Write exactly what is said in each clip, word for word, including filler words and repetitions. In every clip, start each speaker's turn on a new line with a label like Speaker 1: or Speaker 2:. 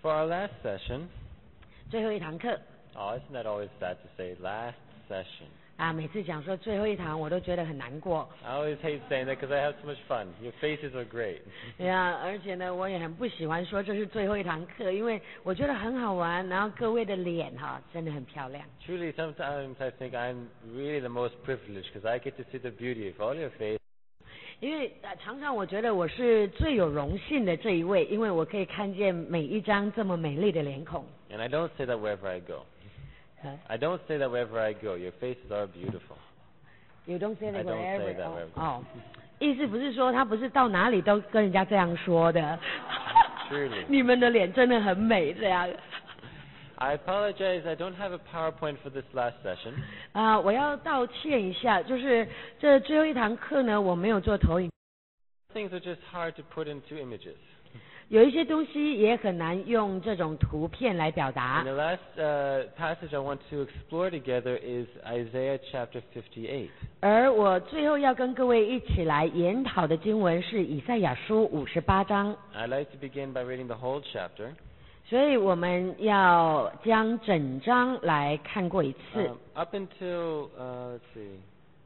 Speaker 1: For our last session,
Speaker 2: 最后一堂课
Speaker 1: oh, isn't that always sad to say, last session?
Speaker 2: 啊，每次讲说最后一堂，我都觉得很难过。
Speaker 1: I always hate saying that because I have so much fun. Your faces are great.
Speaker 2: 对啊，而且呢，我也很不喜欢说这是最后一堂课，因为我觉得很好玩，然后各位的脸哈真的很漂亮。
Speaker 1: Truly, sometimes I think I'm really the most privileged because I get to see the beauty of all your faces.
Speaker 2: 因为呃常常我觉得我是最有荣幸的这一位，因为我可以看见每一张这么美丽的脸孔。
Speaker 1: And I don't say that wherever I go. I don't say that wherever I go. Your faces are beautiful.
Speaker 2: You don't say that
Speaker 1: I don't
Speaker 2: wherever.
Speaker 1: say that wherever.
Speaker 2: 哦，意思不是说他不是到哪里都跟人家这样说的。
Speaker 1: Truly.
Speaker 2: 你们的脸真的很美，这样。
Speaker 1: I apologize. I don't have a PowerPoint for this last session.
Speaker 2: 啊、我要道歉一下，就是这最后一堂课呢，我没有做投影，
Speaker 1: Things are just hard to put into images.
Speaker 2: 有一些东西也很难用这种图片来表达
Speaker 1: And。the last uh, passage I want to explore together is Isaiah chapter fifty-eight.
Speaker 2: 而我最后要跟各位一起来研讨的经文是以赛亚书五十八章，
Speaker 1: I'd like to begin by reading the whole chapter.
Speaker 2: 所以我们要将整章来看过一次。
Speaker 1: Um, up until, uh, let's see.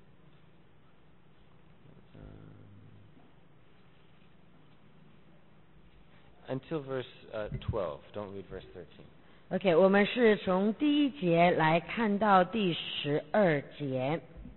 Speaker 1: Um, until verse uh, twelve. Don't read verse thirteen.
Speaker 2: OK， 我们是从第一节来看到第十二节。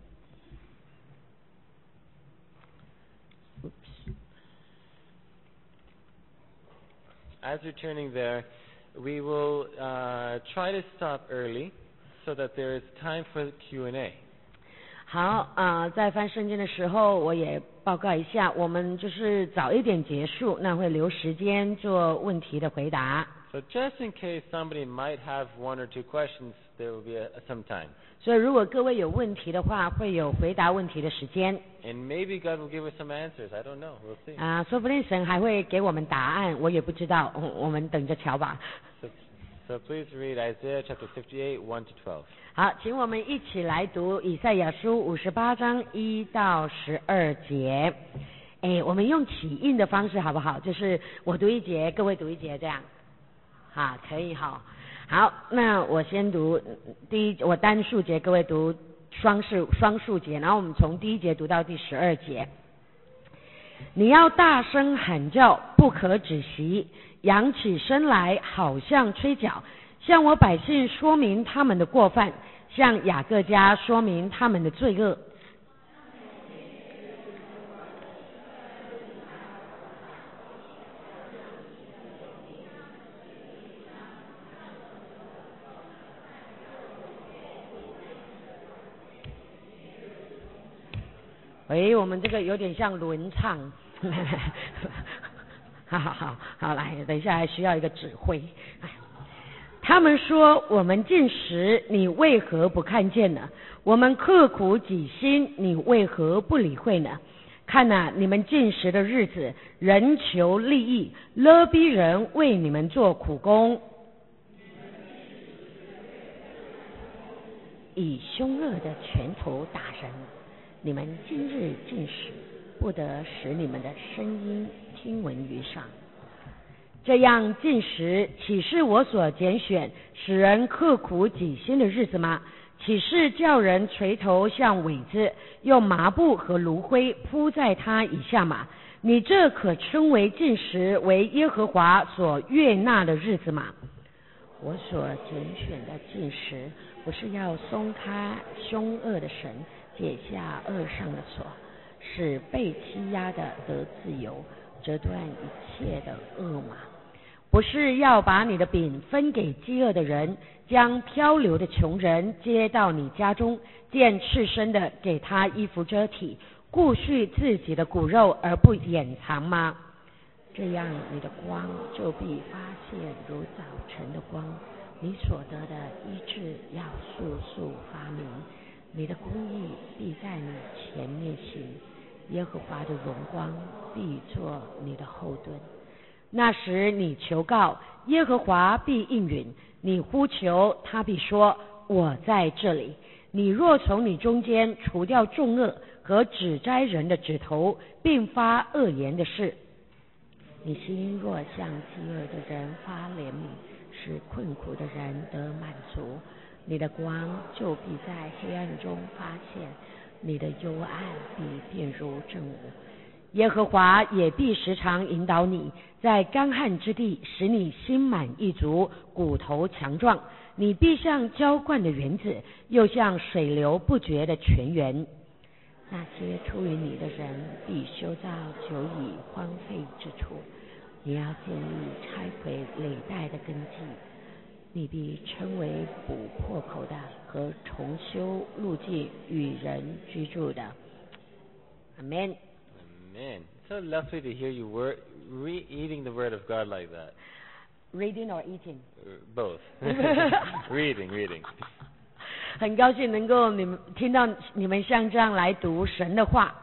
Speaker 1: As you're turning there, we will uh, try to stop early so that there is time for Q and A.
Speaker 2: 好啊、呃在翻圣经的时候，我也报告一下，我们就是早一点结束，那会留时间做问题的回答。
Speaker 1: So just in case somebody might have one or two questions, there will be a, some time.
Speaker 2: 所以如果各位有问题的话，会有回答问题的时间
Speaker 1: And maybe God will give us some answers. I don't know. We'll see.
Speaker 2: 啊、说不定神还会给我们答案，我也不知道，我我们等着瞧吧。
Speaker 1: So, so please read Isaiah chapter fifty-eight, one to twelve.
Speaker 2: 好，请我们一起来读以赛亚书五十八章一到十二节。哎，我们用起印的方式好不好？就是我读一节，各位读一节，这样。好，可以哈。好，那我先读第一，我单数节，各位读双数双数节，然后我们从第一节读到第十二节。你要大声喊叫，不可止息，扬起声来，好像吹角，向我百姓说明他们的过犯，向雅各家说明他们的罪恶。喂，我们这个有点像轮唱，好好好好，来，等一下还需要一个指挥。他们说我们进食，你为何不看见呢？我们刻苦己心，你为何不理会呢？看哪、啊，你们进食的日子，人求利益，勒逼人为你们做苦工，以凶恶的拳头打人。你们今日进食，不得使你们的声音听闻于上。这样进食，岂是我所拣选，使人刻苦己心的日子吗？岂是叫人垂头像苇子，用麻布和炉灰铺在他以下吗？你这可称为进食，为耶和华所悦纳的日子吗？我所拣选的进食，不是要松开凶恶的绳，解下恶上的锁，使被欺压的得自由，折断一切的恶马。不是要把你的饼分给饥饿的人，将漂流的穷人接到你家中，见赤身的给他衣服遮体，顾恤自己的骨肉而不掩藏吗？这样你的光就必发现如早晨的光，你所得的医治要速速发明，你的公义必在你前面行，耶和华的荣光必作你的后盾。那时你求告，耶和华必应允；你呼求，他必说：我在这里。你若从你中间除掉重恶和指摘人的指头，并发恶言的事， 你心若向饥饿的人发怜悯，使困苦的人得满足，你的光就必在黑暗中发现，你的幽暗必变如正午。耶和华也必时常引导你，在干旱之地使你心满意足，骨头强壮。你必像浇灌的园子，又像水流不绝的泉源。那些出于你的人必修造久已荒废之处，你要建立拆毁累代的根基。你必称为补破口的和重修路径与人居住的。Amen.
Speaker 1: Amen. So lovely to hear you wor- re-eating the word of God like that.
Speaker 2: Reading or eating?
Speaker 1: Uh, both. reading, reading.
Speaker 2: 很高兴能够你们听到你们像这样来读神的话。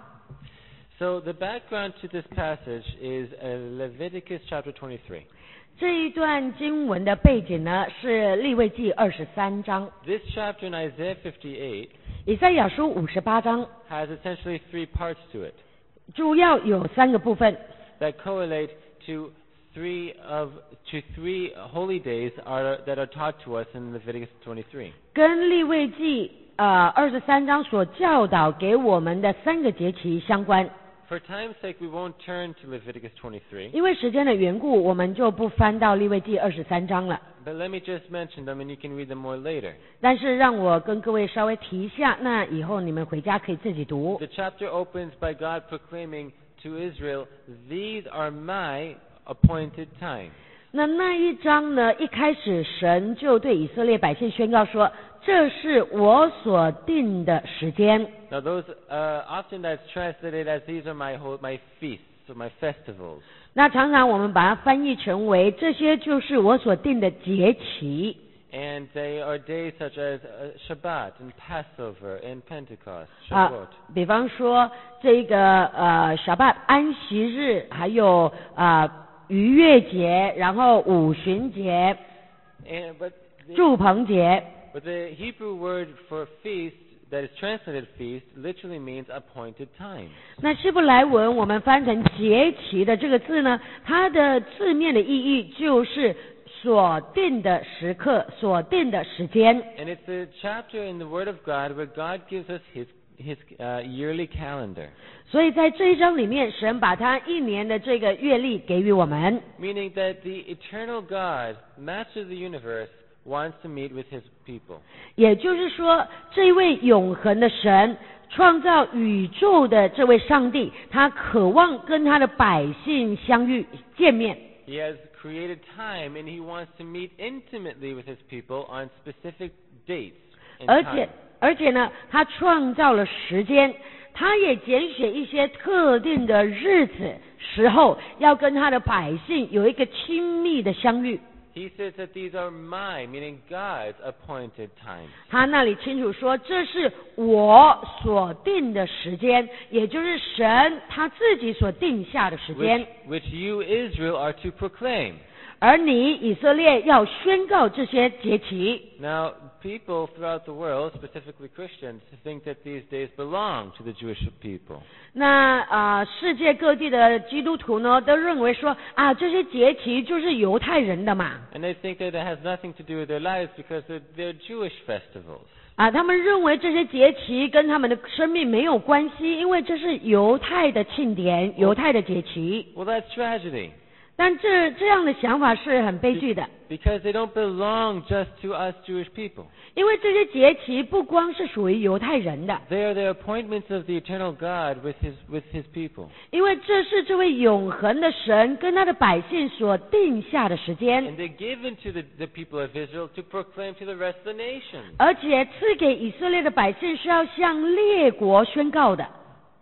Speaker 1: So the background to this passage is uh, Leviticus chapter twenty-three.
Speaker 2: 这一段经文的背景呢是利未记二十三章。
Speaker 1: This chapter in Isaiah fifty-eight
Speaker 2: 以赛亚书五十八章
Speaker 1: has essentially three parts to it
Speaker 2: 主要有三个部分，
Speaker 1: that correlate to three of to three holy days are, that are taught to us in Leviticus twenty-three.
Speaker 2: 跟利未记呃二十三章所教导给我们的三个节期相关。
Speaker 1: For time's sake, we won't turn to Leviticus twenty-three.
Speaker 2: 因为时间的缘故，我们就不翻到利未记二十三章了。
Speaker 1: But let me just mention them, and you can read them more later.
Speaker 2: 但是让我跟各位稍微提一下，那以后你们回家可以自己读。
Speaker 1: The chapter opens by God proclaiming to Israel, "These are my appointed times."
Speaker 2: 那那一章呢，一开始神就对以色列百姓宣告说：“这是我所定的时间。”
Speaker 1: Now, those uh, often that's translated as "These are my whole, my feasts, or my festivals."
Speaker 2: 那常常我们把它翻译成为这些就是我所定的节期。
Speaker 1: And they are days such as uh, Shabbat and Passover and Pentecost,
Speaker 2: 啊
Speaker 1: Shavuot.，
Speaker 2: 比方说这个呃小巴安息日，还有啊、呃、逾越节，然后五旬节、
Speaker 1: And, but, the,
Speaker 2: 祝棚节。
Speaker 1: but the Hebrew word for feast that is translated feast literally means appointed time.
Speaker 2: 那希伯来文我们翻成节期的这个字呢，它的字面的意义就是所定的时刻，所定的时间。
Speaker 1: And it's a chapter in the Word of God where God gives us His His uh, yearly calendar,
Speaker 2: 所以在这一章里面，神把他一年的这个月历给予我们，
Speaker 1: meaning that the eternal God, Master of the universe, wants to meet with His people.
Speaker 2: 也就是说，这位永恒的神，创造宇宙的这位上帝，他渴望跟他的百姓相遇见面。
Speaker 1: He has created time, and He wants to meet intimately with His people on specific dates and
Speaker 2: 而且
Speaker 1: times.
Speaker 2: 而且呢，他创造了时间，他也拣选一些特定的日子时候，要跟他的百姓有一个亲密的相遇。
Speaker 1: He says that these are my, meaning God's appointed times.
Speaker 2: 他那里清楚说，这是我所定的时间，也就是神他自己所定下的时
Speaker 1: Which,
Speaker 2: 间。
Speaker 1: which you, Israel, are to proclaim.
Speaker 2: 而你以色列要宣告这些节期。
Speaker 1: Now, people throughout the world, specifically Christians, think that these days belong to the Jewish people.
Speaker 2: 那啊、呃世界各地的基督徒呢，都认为说啊，这些节期就是犹太人的嘛。
Speaker 1: And they think that it has nothing to do with their lives because they're, they're Jewish festivals.
Speaker 2: 啊，他们认为这些节期跟他们的生命没有关系，因为这是犹太的庆典、犹太的节期。
Speaker 1: Well, that's tragedy.
Speaker 2: 但这这样的想法是很悲剧的，
Speaker 1: Because they don't belong just to us Jewish people.
Speaker 2: 因为这些节期不光是属于犹太人的，
Speaker 1: They are the appointments of the eternal God with his, with his people.
Speaker 2: 因为这是这位永恒的神跟他的百姓所定下的时间，
Speaker 1: And they're given to the, the people of Israel to proclaim to the rest of the nations.
Speaker 2: 而且赐给以色列的百姓是要向列国宣告的。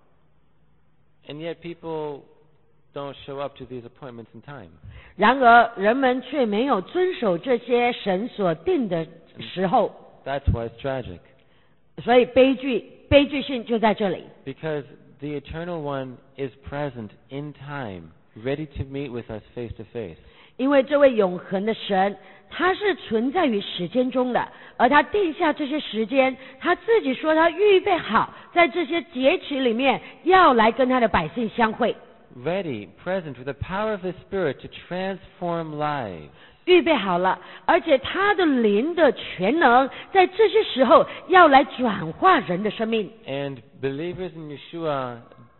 Speaker 1: And yet people don't show up to these appointments in time.
Speaker 2: 然而人们却没有遵守这些神所定的时候，
Speaker 1: That's why it's tragic.
Speaker 2: 所以悲剧悲剧性就在这里。
Speaker 1: Because the Eternal One is present in time, ready to meet with us face to face.
Speaker 2: 因为这位永恒的神，他是存在于时间中的，而他定下这些时间，他自己说他预备好，在这些节期里面要来跟他的百姓相会。
Speaker 1: ready, present with the power of the Spirit to transform lives.
Speaker 2: 预备好了，而且他的灵的全能在这些时候要来转化人的生命。
Speaker 1: And believers in Yeshua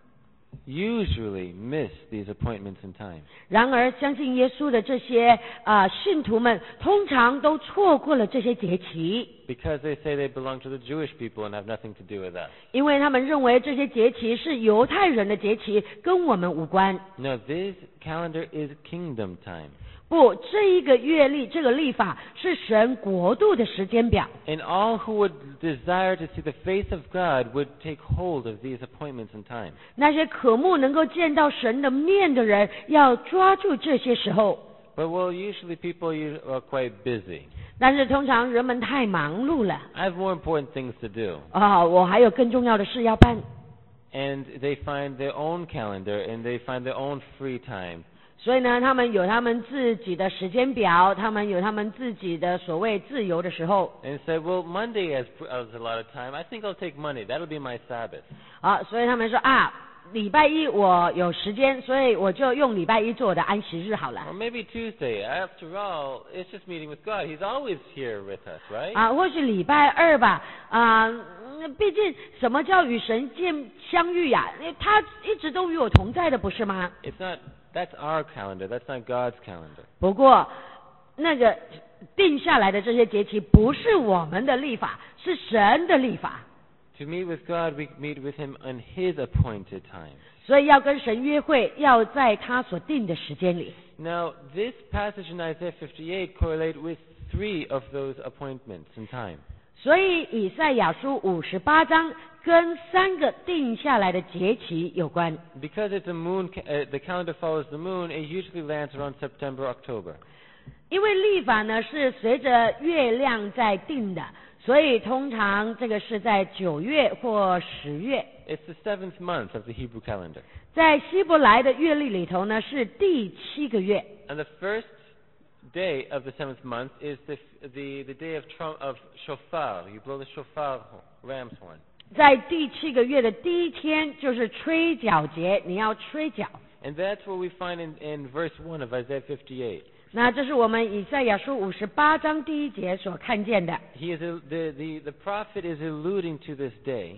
Speaker 1: usually miss these appointments in time.
Speaker 2: 然而，相信耶稣的这些啊、呃、信徒们，通常都错过了这些节期，
Speaker 1: Because they say they belong to the Jewish people and have nothing to do with us.
Speaker 2: 因为他们认为这些节期是犹太人的节期，跟我们无关。
Speaker 1: No, this calendar is kingdom time.
Speaker 2: 不，这一个月历，这个历法是神国度的时间表。
Speaker 1: And all who would desire to see the face of God would take hold of these appointments in time.
Speaker 2: 那些渴慕能够见到神的面的人，要抓住这些时候。
Speaker 1: But well, usually people u- are quite busy.
Speaker 2: 但是通常人们太忙碌了
Speaker 1: I have more important things to do.
Speaker 2: 啊、我还有更重要的事要办。
Speaker 1: And they find their own calendar and they find their own free time.
Speaker 2: 所以呢，他们有他们自己的时间表，他们有他们自己的所谓自由的时候
Speaker 1: And say, well, Monday has, has a lot of time. I think I'll take Monday. That'll be my Sabbath.
Speaker 2: 啊，所以他们说啊，礼拜一我有时间，所以我就用礼拜一做我的安息日好了
Speaker 1: Or maybe Tuesday. After all, it's just meeting with God. He's always here with us, right?
Speaker 2: 啊，或许礼拜二吧啊，嗯毕竟什么叫与神见相遇呀、他一直都与我同在的，不是吗？
Speaker 1: It's not, that's our calendar. That's not God's calendar.
Speaker 2: 不过那个定下来的这些节期不是我们的历法，是神的历法。
Speaker 1: To meet with God, we meet with Him on His appointed time.
Speaker 2: 所以要跟神约会，要在他所定的时间里。
Speaker 1: Now, this passage in Isaiah fifty-eight correlate with three of those appointments in time.
Speaker 2: 所以以赛亚书五十八章跟三个定下来的节期有关。
Speaker 1: Because it's a moon, ca- uh, the calendar follows the moon, it usually lands around September, October.
Speaker 2: 因为历法呢是随着月亮在定的，所以通常这个是在九月或十月。
Speaker 1: It's the seventh month of the Hebrew calendar.
Speaker 2: 在希伯来的月历里头呢是第七个月。
Speaker 1: And the first day of the seventh month is the, the, the day of, trum, of shofar. You blow the shofar, ram's horn.
Speaker 2: 在第七个月的第一天就是吹角节，你要吹角。
Speaker 1: And that's what we find in, in verse one of Isaiah fifty-eight.
Speaker 2: 那这是我们以赛亚书五十八章第一节所看见的。
Speaker 1: He is a, the, the, the prophet is alluding to this day.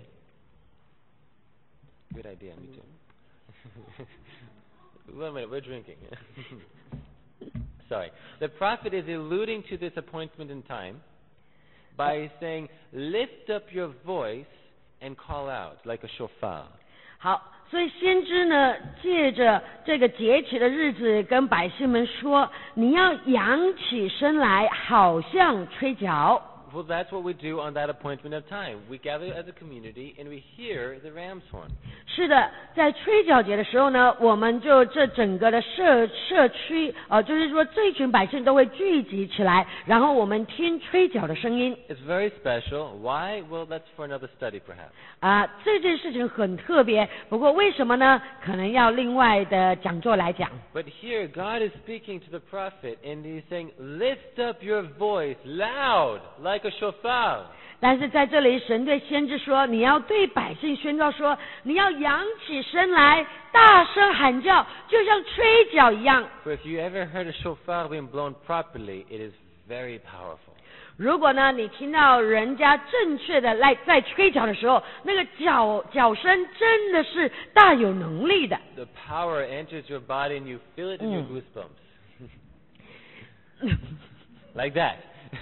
Speaker 1: Good idea, me too. Wait a minute, we're drinking. Sorry. The prophet is alluding to this appointment in time by saying, lift up your voice and call out like a shofar.
Speaker 2: 好，所以先知呢，借着这个节期的日子，跟百姓们说，你要扬起身来，好像吹角。
Speaker 1: Well, that's what we do on that appointment of time. We gather as a community and we hear the ram's horn.
Speaker 2: 是的，在吹角节的时候呢，我们就这整个的社社区，呃，就是说这一群百姓都会聚集起来，然后我们听吹角的声音。
Speaker 1: It's very special. Why? Well, that's for another study, perhaps.
Speaker 2: 啊，这件事情很特别，不过为什么呢？可能要另外的讲座来讲。
Speaker 1: But here, God is speaking to the prophet, and He's saying, lift up your voice loud, like a shofar.
Speaker 2: 但是在这里，神对先知说：“你要对百姓宣告说，你要扬起身来，大声喊叫，就像吹角一样。
Speaker 1: For if you ever heard a shofar being blown properly, it is very powerful.
Speaker 2: 如果呢，你听到人家正确的来在吹角的时候，那个角角声真的是大有能力的。
Speaker 1: The power enters your body, and you feel it in your
Speaker 2: Mm.
Speaker 1: goosebumps. Like that.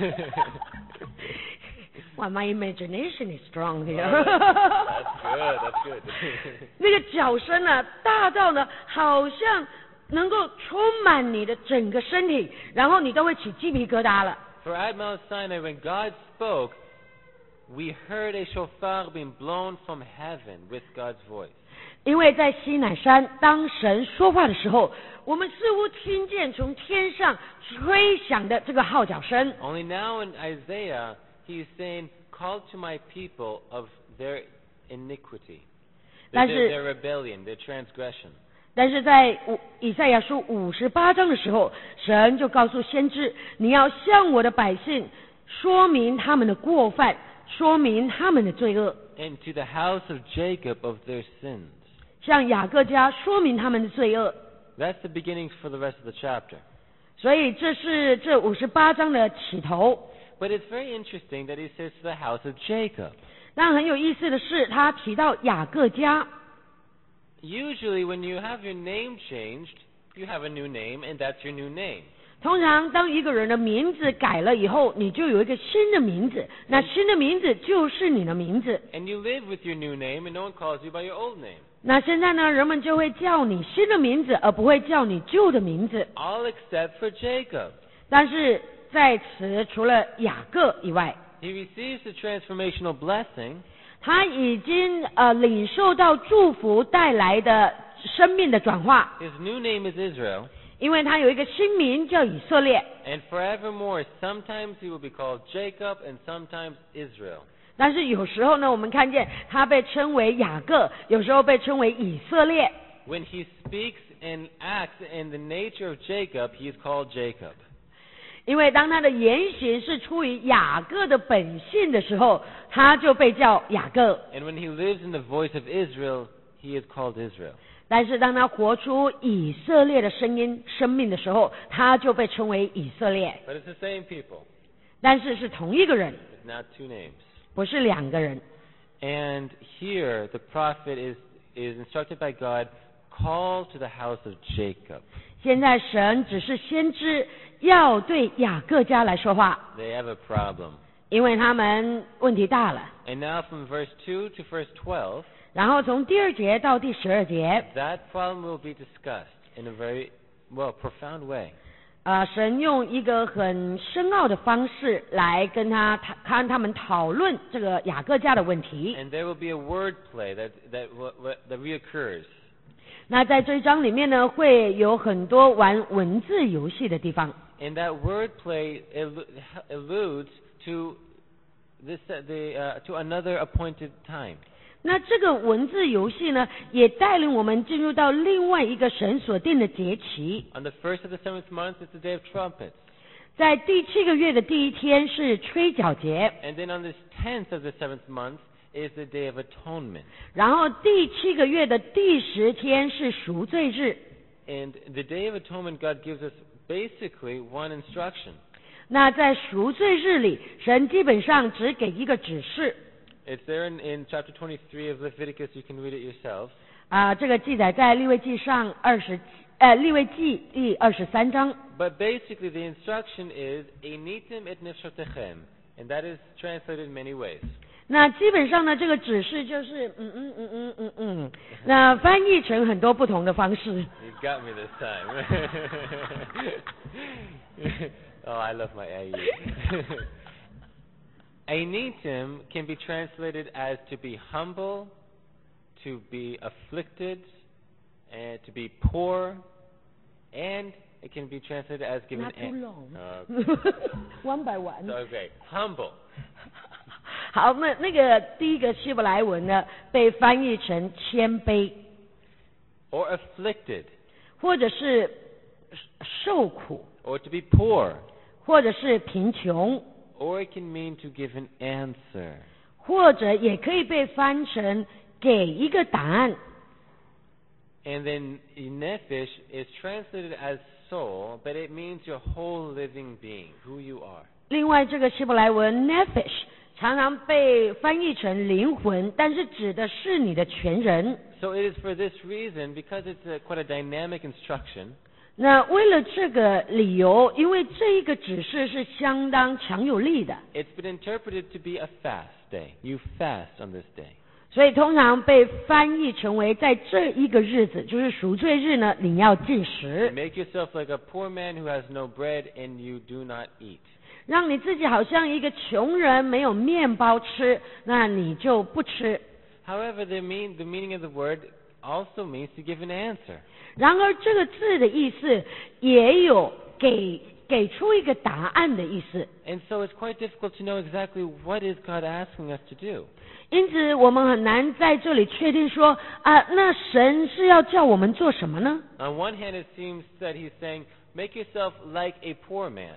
Speaker 2: Wow, my imagination is strong here.
Speaker 1: That's good, that's good.
Speaker 2: 那个角声呢，大到呢，好像能够充满你的整个身体，然后你都会起鸡皮疙瘩了。
Speaker 1: For at Mount Sinai, when God spoke, we heard a shofar being blown from heaven with God's voice.
Speaker 2: 因为在西乃山，当神说话的时候，我们似乎听见从天上吹响的这个号角声。
Speaker 1: Only now in Isaiah, he is saying, call to my people of their iniquity, their,
Speaker 2: 但
Speaker 1: their,
Speaker 2: 是
Speaker 1: their rebellion, their transgression.
Speaker 2: 但是在五以赛亚书五十八章的时候，神就告诉先知，你要向我的百姓说明他们的过犯，说明他们的罪恶，
Speaker 1: And to the house of Jacob of their sins.
Speaker 2: 向雅各家说明他们的罪恶。
Speaker 1: That's the beginning for the rest of the chapter.
Speaker 2: 所以这是这五十八章的起头。
Speaker 1: But it's very interesting that he says to the house of Jacob.
Speaker 2: 但很有意思的是，他提到雅各家。
Speaker 1: Usually when you have your name changed, you have a new name, and that's your new name.
Speaker 2: 通常当一个人的名字改了以后，你就有一个新的名字，那新的名字就是你的名字。
Speaker 1: And you live with your new name, and no one calls you by your old name.
Speaker 2: 那现在呢，人们就会叫你新的名字，而不会叫你旧的名字。
Speaker 1: All except for Jacob.
Speaker 2: 但是在此，除了雅各以外，
Speaker 1: He receives the transformational blessing.
Speaker 2: 他已经呃领受到祝福带来的生命的转化，
Speaker 1: His new name is Israel.
Speaker 2: 因为他有一个新名叫以色列。
Speaker 1: And forevermore, sometimes he will be called Jacob and sometimes Israel.
Speaker 2: 但是有时候呢，我们看见他被称为雅各，有时候被称为以色列。
Speaker 1: When he speaks and acts in the nature of Jacob, he is called Jacob.
Speaker 2: 因为当他的言行是出于雅各的本性的时候，他就被叫雅各。
Speaker 1: And when he lives in the voice of Israel, he is called Israel.
Speaker 2: 但是当他活出以色列的声音、生命的时候，他就被称为以色列。
Speaker 1: But it's the same people.
Speaker 2: 但是是同一个人，
Speaker 1: It's not two names.
Speaker 2: 不是两个人。
Speaker 1: And here, the prophet is, is instructed by God, call to the house of Jacob.
Speaker 2: 现在神只是先知，要对雅各家来说话，
Speaker 1: They have a problem.
Speaker 2: 因为他们问题大了。
Speaker 1: And now from verse two to verse twelve,
Speaker 2: 然后从第二节到第十二节，
Speaker 1: that problem will be discussed in a very, well, profound way.
Speaker 2: 呃，神用一个很深奥的方式来跟他谈，看他们讨论这个雅各家的问题。
Speaker 1: And there will be a word play that, that, that reoccurs.
Speaker 2: 那在这一章里面呢，会有很多玩文字游戏的地方。
Speaker 1: And that word play alludes to this, uh, the, uh, to another appointed time.
Speaker 2: 那这个文字游戏呢，也带领我们进入到另外一个神所定的节期。
Speaker 1: On the first of the seventh month, it's the day of trumpets.
Speaker 2: 在第七个月的第一天是吹角节，
Speaker 1: And then on this tenth of the seventh month is the day of atonement.
Speaker 2: 然后第七个月的第十天是赎罪日。
Speaker 1: And the day of atonement, God gives us basically one instruction.
Speaker 2: 那在赎罪日里，神基本上只给一个指示。
Speaker 1: It's there in, in chapter twenty-three of Leviticus. You can read it yourself.
Speaker 2: 啊、这个记载在利未记上二十，呃，利未记第二十三章。
Speaker 1: But basically, the instruction is "Einitim et nefshotechem," and that is translated in many ways.
Speaker 2: 那基本上呢，这个指示就是嗯嗯嗯嗯嗯嗯，那翻译成很多不同的方式。
Speaker 1: You got me this time. Oh, I love my A E. Einitim can be translated as to be humble, to be afflicted, and to be poor, and it can be translated as giving
Speaker 2: Not too
Speaker 1: an-
Speaker 2: long.
Speaker 1: Okay.
Speaker 2: one by one.
Speaker 1: So, okay, humble.
Speaker 2: 好，那那个第一个希伯来文呢，被翻译成谦卑，
Speaker 1: Or afflicted,
Speaker 2: 或者是受苦，
Speaker 1: or to be poor,
Speaker 2: 或者是贫穷，
Speaker 1: or it can mean to give an answer.
Speaker 2: 或者也可以被翻成给一个答案。
Speaker 1: And then nephesh is translated as soul, but it means your whole living being, who you are.
Speaker 2: 另外，这个希伯来文 nephesh 常常被翻译成灵魂，但是指的是你的全人。
Speaker 1: So it is for this reason, because it's a, quite a dynamic instruction,
Speaker 2: 那为了这个理由，因为这一个指示是相当强有力的，
Speaker 1: it's been interpreted to be a fast day. You fast on this day.
Speaker 2: 所以通常被翻译成为在这一个日子，就是赎罪日呢，你要禁
Speaker 1: You
Speaker 2: 食，
Speaker 1: make yourself like a poor man who has no bread and you do not eat.
Speaker 2: 让你自己好像一个穷人没有面包吃，那你就不吃。
Speaker 1: However, the, mean, the meaning of the word also means to give an answer.
Speaker 2: 然而这个字的意思也有给给出一个答案的意思，
Speaker 1: And so it's quite difficult to know exactly what is God asking us to do.
Speaker 2: 因此我们很难在这里确定说啊，那神是要叫我们做什么呢？
Speaker 1: On one hand, it seems that he's saying, make yourself like a poor man.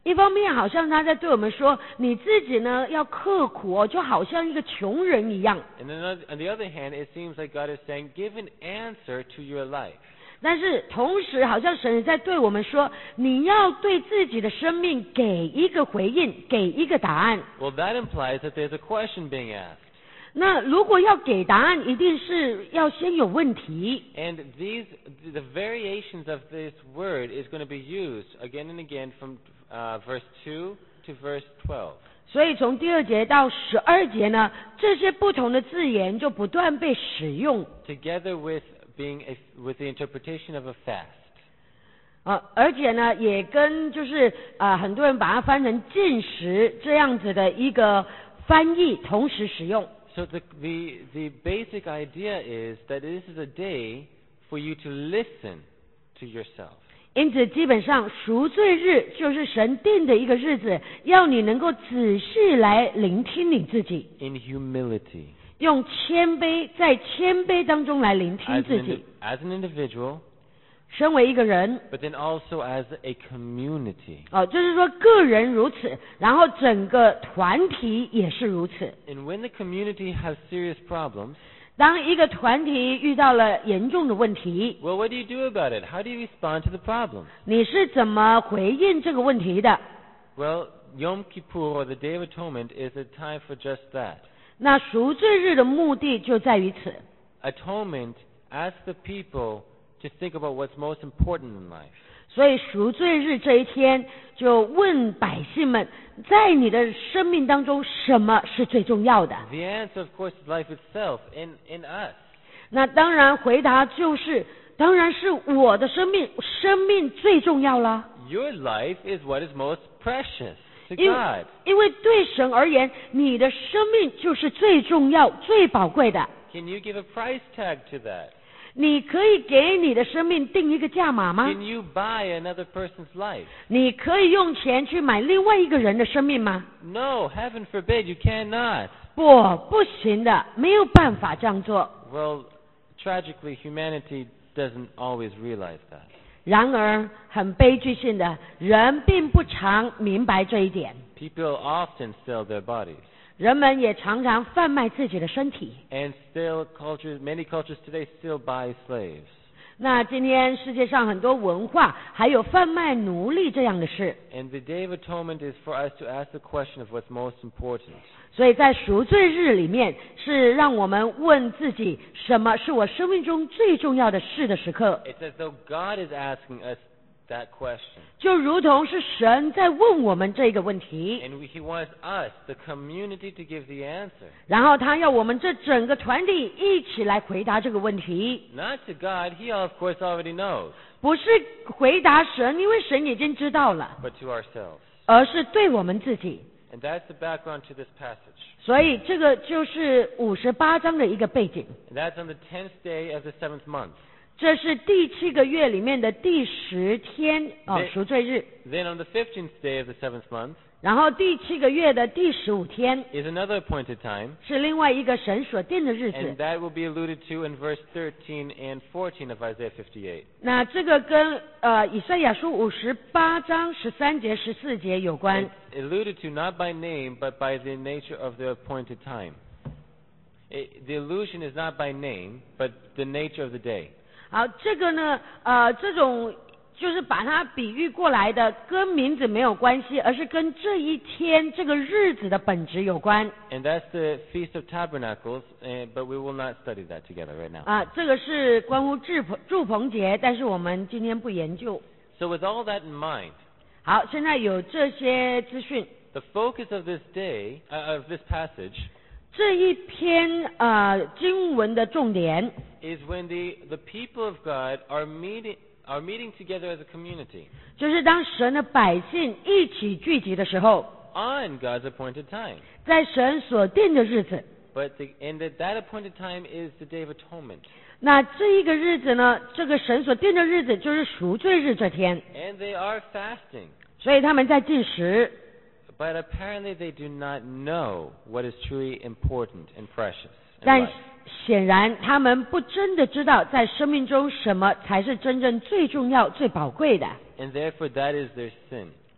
Speaker 2: 一方面好像他在对我们说，你自己呢要刻苦哦，就好像一个穷人一样。
Speaker 1: And then on the other hand, it seems like God is saying, give an answer to your life.
Speaker 2: 但是同时好像神也在对我们说，你要对自己的生命给一个回应，给一个答案。
Speaker 1: Well, that implies that there's a question being asked.
Speaker 2: 那如果要给答案，一定是要先有问题。
Speaker 1: And these, the variations of this word is going to be used again and again from uh, verse two to verse twelve.
Speaker 2: 所以从第二节到十二节呢，这些不同的字眼就不断被使用。
Speaker 1: Together with being a, with the interpretation of a fast.
Speaker 2: 啊，而且呢，也跟就是啊，很多人把它翻成禁食这样子的一个翻译同时使用。
Speaker 1: So the, the, the basic idea is that this is a day for you to listen to yourself.
Speaker 2: 因此，基本上赎罪日就是神定的一个日子，要你能够仔细来聆听你自己，
Speaker 1: In humility.
Speaker 2: 用谦卑，在谦卑当中来聆听
Speaker 1: As
Speaker 2: 自
Speaker 1: an,
Speaker 2: 己。
Speaker 1: as an individual,
Speaker 2: 身为一个人，
Speaker 1: but then also as a community.
Speaker 2: 哦，就是说个人如此，然后整个团体也是如此。
Speaker 1: And when the community has serious problems,
Speaker 2: 当一个团体遇到了严重的问题，
Speaker 1: well, what do you do about it? How do you respond to the problem?
Speaker 2: 你是怎么回应这个问题的？
Speaker 1: Well, Yom Kippur, or the Day of Atonement, is a time for just that.
Speaker 2: 那赎罪日的目的就在于此。
Speaker 1: Atonement asks the people to think about what's most important in life.
Speaker 2: 所以赎罪日这一天，就问百姓们，在你的生命当中，什么是最重要的？
Speaker 1: The answer, of course, is life itself in, in us.
Speaker 2: 那当然，回答就是，当然是我的生命，生命最重要啦。
Speaker 1: Your life is what is most precious to
Speaker 2: 因
Speaker 1: God.
Speaker 2: 因为对神而言，你的生命就是最重要、最宝贵的。
Speaker 1: Can you give a price tag to that?
Speaker 2: 你可以给你的生命定一个价码吗？
Speaker 1: Can you buy another person's life?
Speaker 2: 你可以用钱去买另外一个人的生命吗？
Speaker 1: No, heaven forbid, you cannot.
Speaker 2: 不，不行的，没有办法这样做。
Speaker 1: Well, tragically, humanity doesn't always realize that.
Speaker 2: 然而，很悲剧性的，人并不常明白这一点。
Speaker 1: People often sell their bodies.
Speaker 2: 人们也常常贩卖自己的身体。
Speaker 1: And still, cultures, many cultures today still buy slaves.
Speaker 2: 那今天世界上很多文化还有贩卖奴隶这样的事，
Speaker 1: And the Day of Atonement is for us to ask the question of what's most important.
Speaker 2: 所以在赎罪日里面是让我们问自己，什么是我生命中最重要的事的时刻，
Speaker 1: It's as though God is asking us that question.
Speaker 2: 就如同是神在问我们这个问题，
Speaker 1: And we, He wants us, the community, to give the answer.
Speaker 2: 然后他要我们这整个团体一起来回答这个问题，
Speaker 1: Not to God, He of course already knows,
Speaker 2: 不是回答神，因为神已经知道了，
Speaker 1: but to ourselves.
Speaker 2: 而是对我们自己。
Speaker 1: And that's the background to this passage.
Speaker 2: 所以这个就是五十八章的一个背景。
Speaker 1: And that's on the tenth day of the seventh month.
Speaker 2: 这是第七个月里面的第十天哦，
Speaker 1: 对
Speaker 2: 赎罪日。
Speaker 1: Then on the fifteenth day of the seventh month
Speaker 2: 然后第七个月的第十五天
Speaker 1: is another appointed time.
Speaker 2: 是另外一个神所定的日
Speaker 1: And
Speaker 2: 子。
Speaker 1: that will be alluded to in verse thirteen and fourteen of Isaiah fifty-eight.
Speaker 2: 那这个跟呃以赛亚书五十八章十三节、十四节有关。
Speaker 1: It's alluded to not by name, but by the nature of the appointed time. It, the allusion is not by name, but the nature of the day.
Speaker 2: 好，这个呢，呃，这种就是把它比喻过来的，跟名字没有关系，而是跟这一天这个日子的本质有关。
Speaker 1: And that's the Feast of Tabernacles, uh, but we will not study that together right now.
Speaker 2: 啊，这个是关乎祝棚祝棚节，但是我们今天不研究。
Speaker 1: So with all that in mind,
Speaker 2: 好，现在有这些资讯，
Speaker 1: the focus of this day, uh, of this passage,
Speaker 2: 这一篇呃经文的重点
Speaker 1: is when the, the people of God are meeting, are meeting together as a community
Speaker 2: 就是当神的百姓一起聚集的时候，
Speaker 1: on God's appointed time.
Speaker 2: 在神所定的日子。
Speaker 1: But the, and that, that appointed time is the Day of Atonement.
Speaker 2: 那这一个日子呢，这个神所定的日子就是赎罪日这天，
Speaker 1: And they are fasting.
Speaker 2: 所以他们在禁食。
Speaker 1: But apparently they do not know what is truly important and precious in
Speaker 2: 但
Speaker 1: life.
Speaker 2: 显然他们不真的知道在生命中什么才是真正最重要、最宝贵的。
Speaker 1: And therefore that is their sin.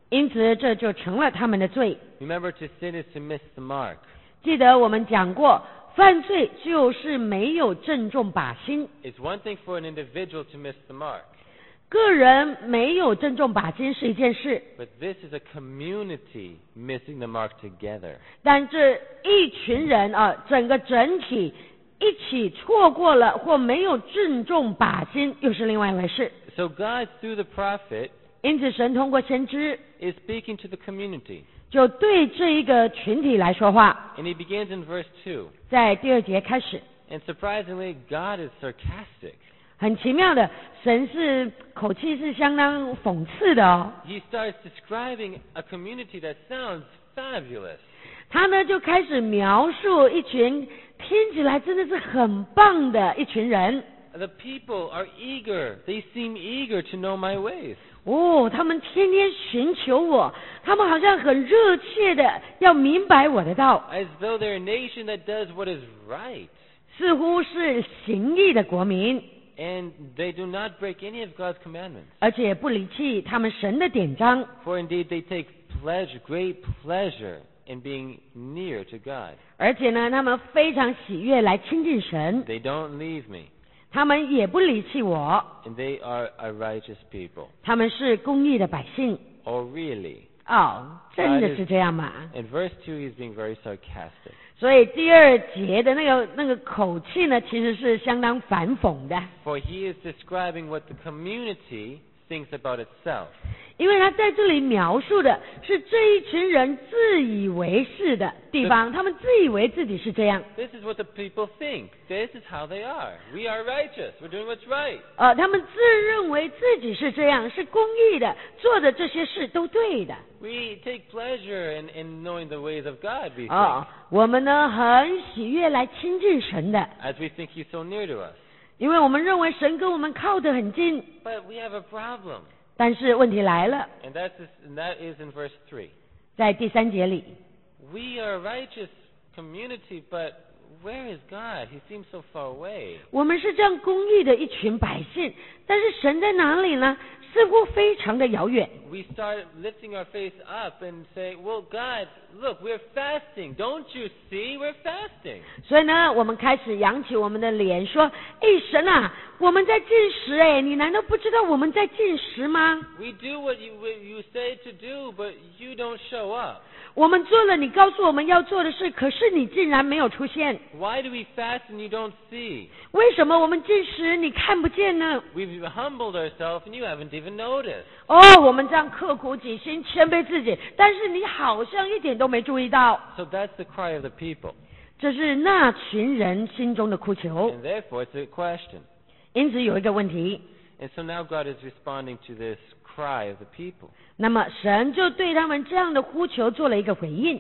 Speaker 2: 因此这就成了他们的罪。
Speaker 1: Remember, to sin is to miss the mark.
Speaker 2: 记得我们讲过，犯罪就是没有正中靶心。
Speaker 1: It's one thing for an individual to miss the mark,
Speaker 2: 个人没有正中靶心是一件事，
Speaker 1: but this is a community missing the mark together.
Speaker 2: 但这一群人啊，整个整体一起错过了或没有正中靶心，又是另外一回事。
Speaker 1: So God, through the prophet,
Speaker 2: 因此，神通过先知
Speaker 1: is speaking to the community.
Speaker 2: 就对这一个群体来说话。
Speaker 1: And he begins in verse two.
Speaker 2: 在第二节开始，
Speaker 1: And surprisingly, God is sarcastic.
Speaker 2: 很奇妙的，神是口气是相当讽刺的哦。
Speaker 1: He starts describing a community that sounds fabulous.
Speaker 2: 他呢就开始描述一群听起来真的是很棒的一群人。
Speaker 1: The people are eager. They seem eager to know my ways.
Speaker 2: 哦，他们天天寻求我，他们好像很热切的要明白我的道，
Speaker 1: As though they're a nation that does what is right.
Speaker 2: 似乎是行义的国民，
Speaker 1: And they do not break any of God's commandments.
Speaker 2: 而且不离弃他们神的典章，
Speaker 1: For indeed they take pleasure, great pleasure in being near to God.
Speaker 2: 而且呢，他们非常喜悦来亲近神，
Speaker 1: They don't leave me.
Speaker 2: 他们也不离弃我，
Speaker 1: And they are a righteous people.
Speaker 2: 他们是公义的百姓。
Speaker 1: Oh, really?
Speaker 2: 哦，真的是这样吗？
Speaker 1: In verse two, he's being very sarcastic.
Speaker 2: 所以第二节的那个那个口气呢，其实是相当反讽的，
Speaker 1: For he is describing what the community thinks about itself.
Speaker 2: 因为他在这里描述的是这一群人自以为是的地方，他们自以为自己是这样，
Speaker 1: This is what the people think. This is how they are. We are righteous. We're doing what's right.
Speaker 2: 呃，他们自认为自己是这样，是公义的，做的这些事都对的。
Speaker 1: We take pleasure in, in knowing the ways of God, we think,
Speaker 2: 啊、我们呢很喜悦来亲近神的，
Speaker 1: as we think he's so near to us.
Speaker 2: 因为我们认为神跟我们靠得很近。
Speaker 1: But we have a problem.
Speaker 2: 但是问题来了，
Speaker 1: And, that's this, and that is in verse three.
Speaker 2: 在第三节里，
Speaker 1: We are a righteous community, but where is God? He seems so far away.
Speaker 2: 我们是这样公义的一群百姓，但是神在哪里呢？似乎非常的遥远。
Speaker 1: We start lifting our face up and say, well, God, look, we're fasting. Don't you see? We're fasting.
Speaker 2: 所以呢，我们开始扬起我们的脸，说：“哎，神啊，我们在进食，哎，你难道不知道我们在进食吗？
Speaker 1: We do what you, what you say to do, but you don't show up.
Speaker 2: 我们做了你告诉我们要做的事，可是你竟然没有出现。
Speaker 1: Why do we fast and you don't see?
Speaker 2: 为什么我们进食你看不见呢？
Speaker 1: We've humbled ourselves and you haven't even noticed.
Speaker 2: 哦，我们这样刻苦己心，谦卑自己，但是你好像一点都没注意到。
Speaker 1: So that's the cry of the people.
Speaker 2: 这是那群人心中的哭求。
Speaker 1: And therefore, it's a question.
Speaker 2: 因此有一个问题，
Speaker 1: And so now God is responding to this cry of the people.
Speaker 2: 那么神就对他们这样的呼求做了一个回应。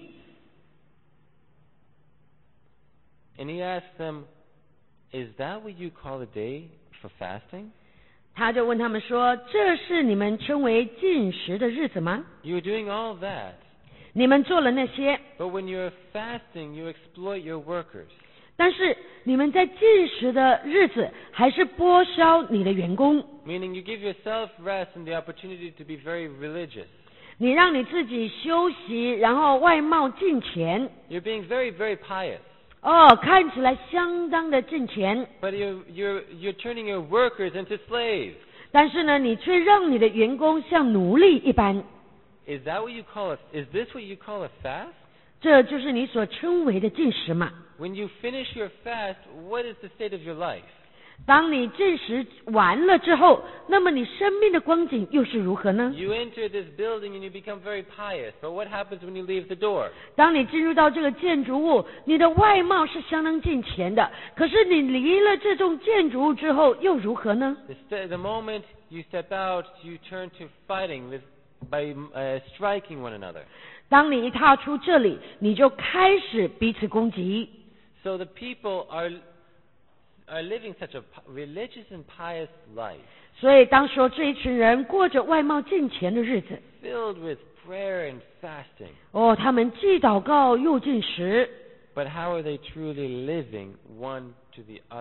Speaker 1: And he asked them, is that what you call a day for fasting?
Speaker 2: 他就问他们说：“这是你们称为禁食的日子吗？
Speaker 1: You're doing all that.
Speaker 2: 你们做了那些，
Speaker 1: But when you're fasting, you exploit your workers.
Speaker 2: 但是你们在禁食的日子还是剥削你的员工，
Speaker 1: Meaning you give yourself rest and the opportunity to be very religious.
Speaker 2: 你让你自己休息，然后外貌敬虔。
Speaker 1: You're being very, very pious.
Speaker 2: 哦，看起来相当的敬虔，
Speaker 1: But you're, you're, you're turning your workers into slaves.
Speaker 2: 但是呢，你却让你的员工像奴隶一般。
Speaker 1: Is that what you call a, is this what you call a fast?
Speaker 2: 这就是你所称为的禁食嘛？
Speaker 1: When you finish your fast, what is the state of your life?
Speaker 2: 当你禁食完了之后，那么你生命的光景又是如何呢？
Speaker 1: You enter this building and you become very pious. But what happens when you leave the door?
Speaker 2: 当你进入到这个建筑物，你的外貌是相当敬虔的，可是你离了这栋建筑物之后又如何呢？
Speaker 1: The, st- the moment you step out, you turn to fighting with, by uh, striking one another.
Speaker 2: 当你一踏出这里，你就开始彼此攻击。
Speaker 1: So the people are are living such a pi- religious and pious life,
Speaker 2: 所以当说这一群人过着外貌敬虔的日子，
Speaker 1: filled with prayer and fasting.
Speaker 2: 哦，他们既祷告又进食，
Speaker 1: But how are they truly living one to the other?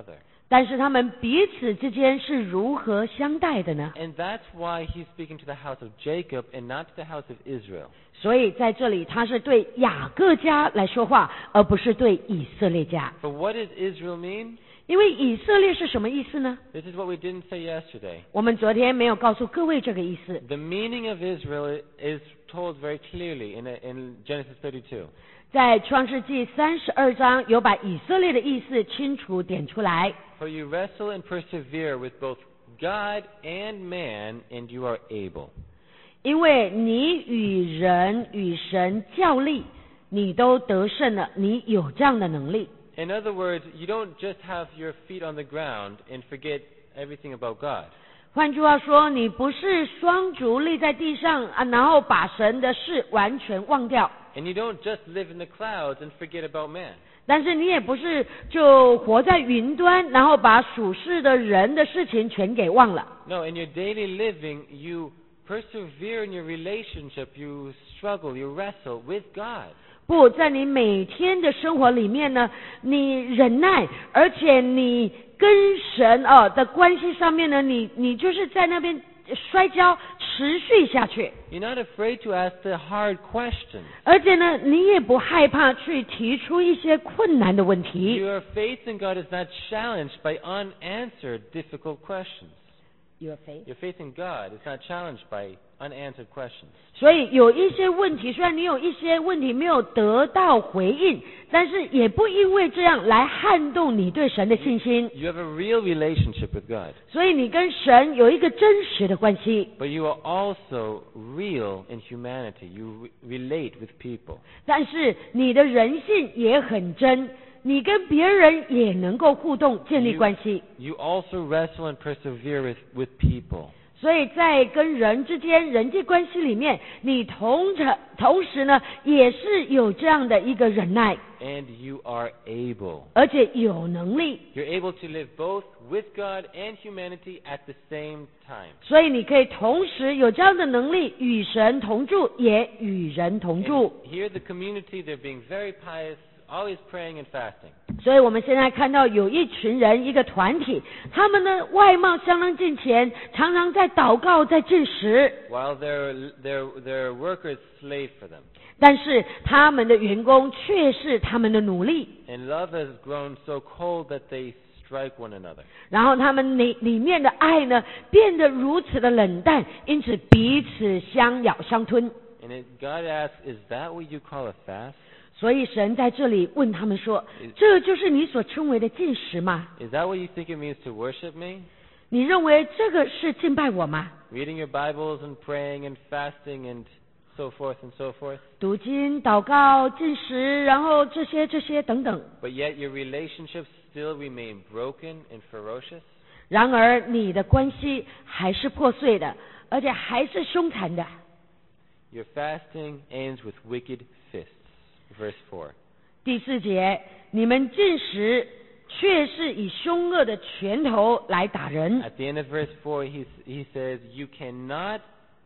Speaker 2: 但是他们彼此之间是如何相待的呢？
Speaker 1: And that's why he's speaking to the house of Jacob and not to the house of Israel.
Speaker 2: 所以在这里他是对雅各家来说话，而不是对以色列家。
Speaker 1: For what does Israel mean?
Speaker 2: 因为以色列是什么意思呢？
Speaker 1: This is what we didn't say yesterday.
Speaker 2: 我们昨天没有告诉各位这个意思。
Speaker 1: The meaning of Israel is told very clearly in, in Genesis thirty-two.
Speaker 2: 在创世纪三十二章有把以色列的意思清楚点出来。
Speaker 1: For you wrestle and persevere with both God and man, and you are able.
Speaker 2: 因为你与人与神较力，你都得胜了，你有这样的能力。
Speaker 1: In other words, you don't just have your feet on the ground and forget everything about God.
Speaker 2: 换句话说，你不是双足立在地上啊，然后把神的事完全忘掉。
Speaker 1: And you don't just live in the clouds and forget about man.
Speaker 2: 但是你也不是就活在云端，然后把属世的人的事情全给忘了。
Speaker 1: No, in your daily living, you persevere in your relationship, you struggle, you wrestle with God.
Speaker 2: 不在你每天的生活里面呢，你忍耐，而且你跟神哦的关系上面呢，你你就是在那边摔跤，持续下去。
Speaker 1: You're not afraid to ask the hard questions.
Speaker 2: 而且呢，你也不害怕去提出一些困难的问题。
Speaker 1: Your faith in God is not challenged by unanswered difficult questions.
Speaker 2: Your faith.
Speaker 1: Your faith in God is not challenged by unanswered questions.
Speaker 2: 所以有一些问题，虽然你有一些问题没有得到回应，但是也不因为这样来撼动你对神的信心。
Speaker 1: You have a real relationship with God,
Speaker 2: 所以你跟神有一个真实的关系，
Speaker 1: but you are also real in humanity. You re- relate with people.
Speaker 2: 但是你的人性也很真，你跟别人也能够互动，建立
Speaker 1: You-
Speaker 2: 关系。
Speaker 1: You also wrestle and persevere with, with people.
Speaker 2: 所以在跟人之间人际关系里面，你同时同时呢，也是有这样的一个忍耐，
Speaker 1: And you are able.
Speaker 2: 而且有能力，
Speaker 1: You're able to live both with God and humanity at the same time.
Speaker 2: 所以你可以同时有这样的能力，与神同住，也与人同
Speaker 1: And
Speaker 2: 住。
Speaker 1: here, the community, they're being very pious, always praying and fasting.
Speaker 2: 所以我们现在看到有一群人，一个团体，他们呢外貌相当敬虔，常常在祷告，在进食，
Speaker 1: While their, their, their workers slave for them.
Speaker 2: 但是他们的员工却是他们的奴隶，
Speaker 1: And love has grown so cold that they strike one another.
Speaker 2: 然后他们里里面的爱呢变得如此的冷淡，因此彼此相咬相吞。
Speaker 1: And it, God asks, is that what you call a fast?
Speaker 2: 所以神在这里问他们说：“这就是你所称为的禁食吗？
Speaker 1: Is that what you think it means to worship me?
Speaker 2: 你认为这个是敬拜我吗？
Speaker 1: Reading your Bibles and praying and fasting and so forth and so forth?
Speaker 2: 读经、祷告、进食，然后这些这些等等。
Speaker 1: But yet your relationships still remain broken and ferocious?
Speaker 2: 然而你的关系还是破碎的，而且还是凶残的。”
Speaker 1: Your fasting ends with wicked fists. Verse four.
Speaker 2: 第四节，你们进食却是以凶恶的拳头来打人。
Speaker 1: At the end of verse four, he, he says, you cannot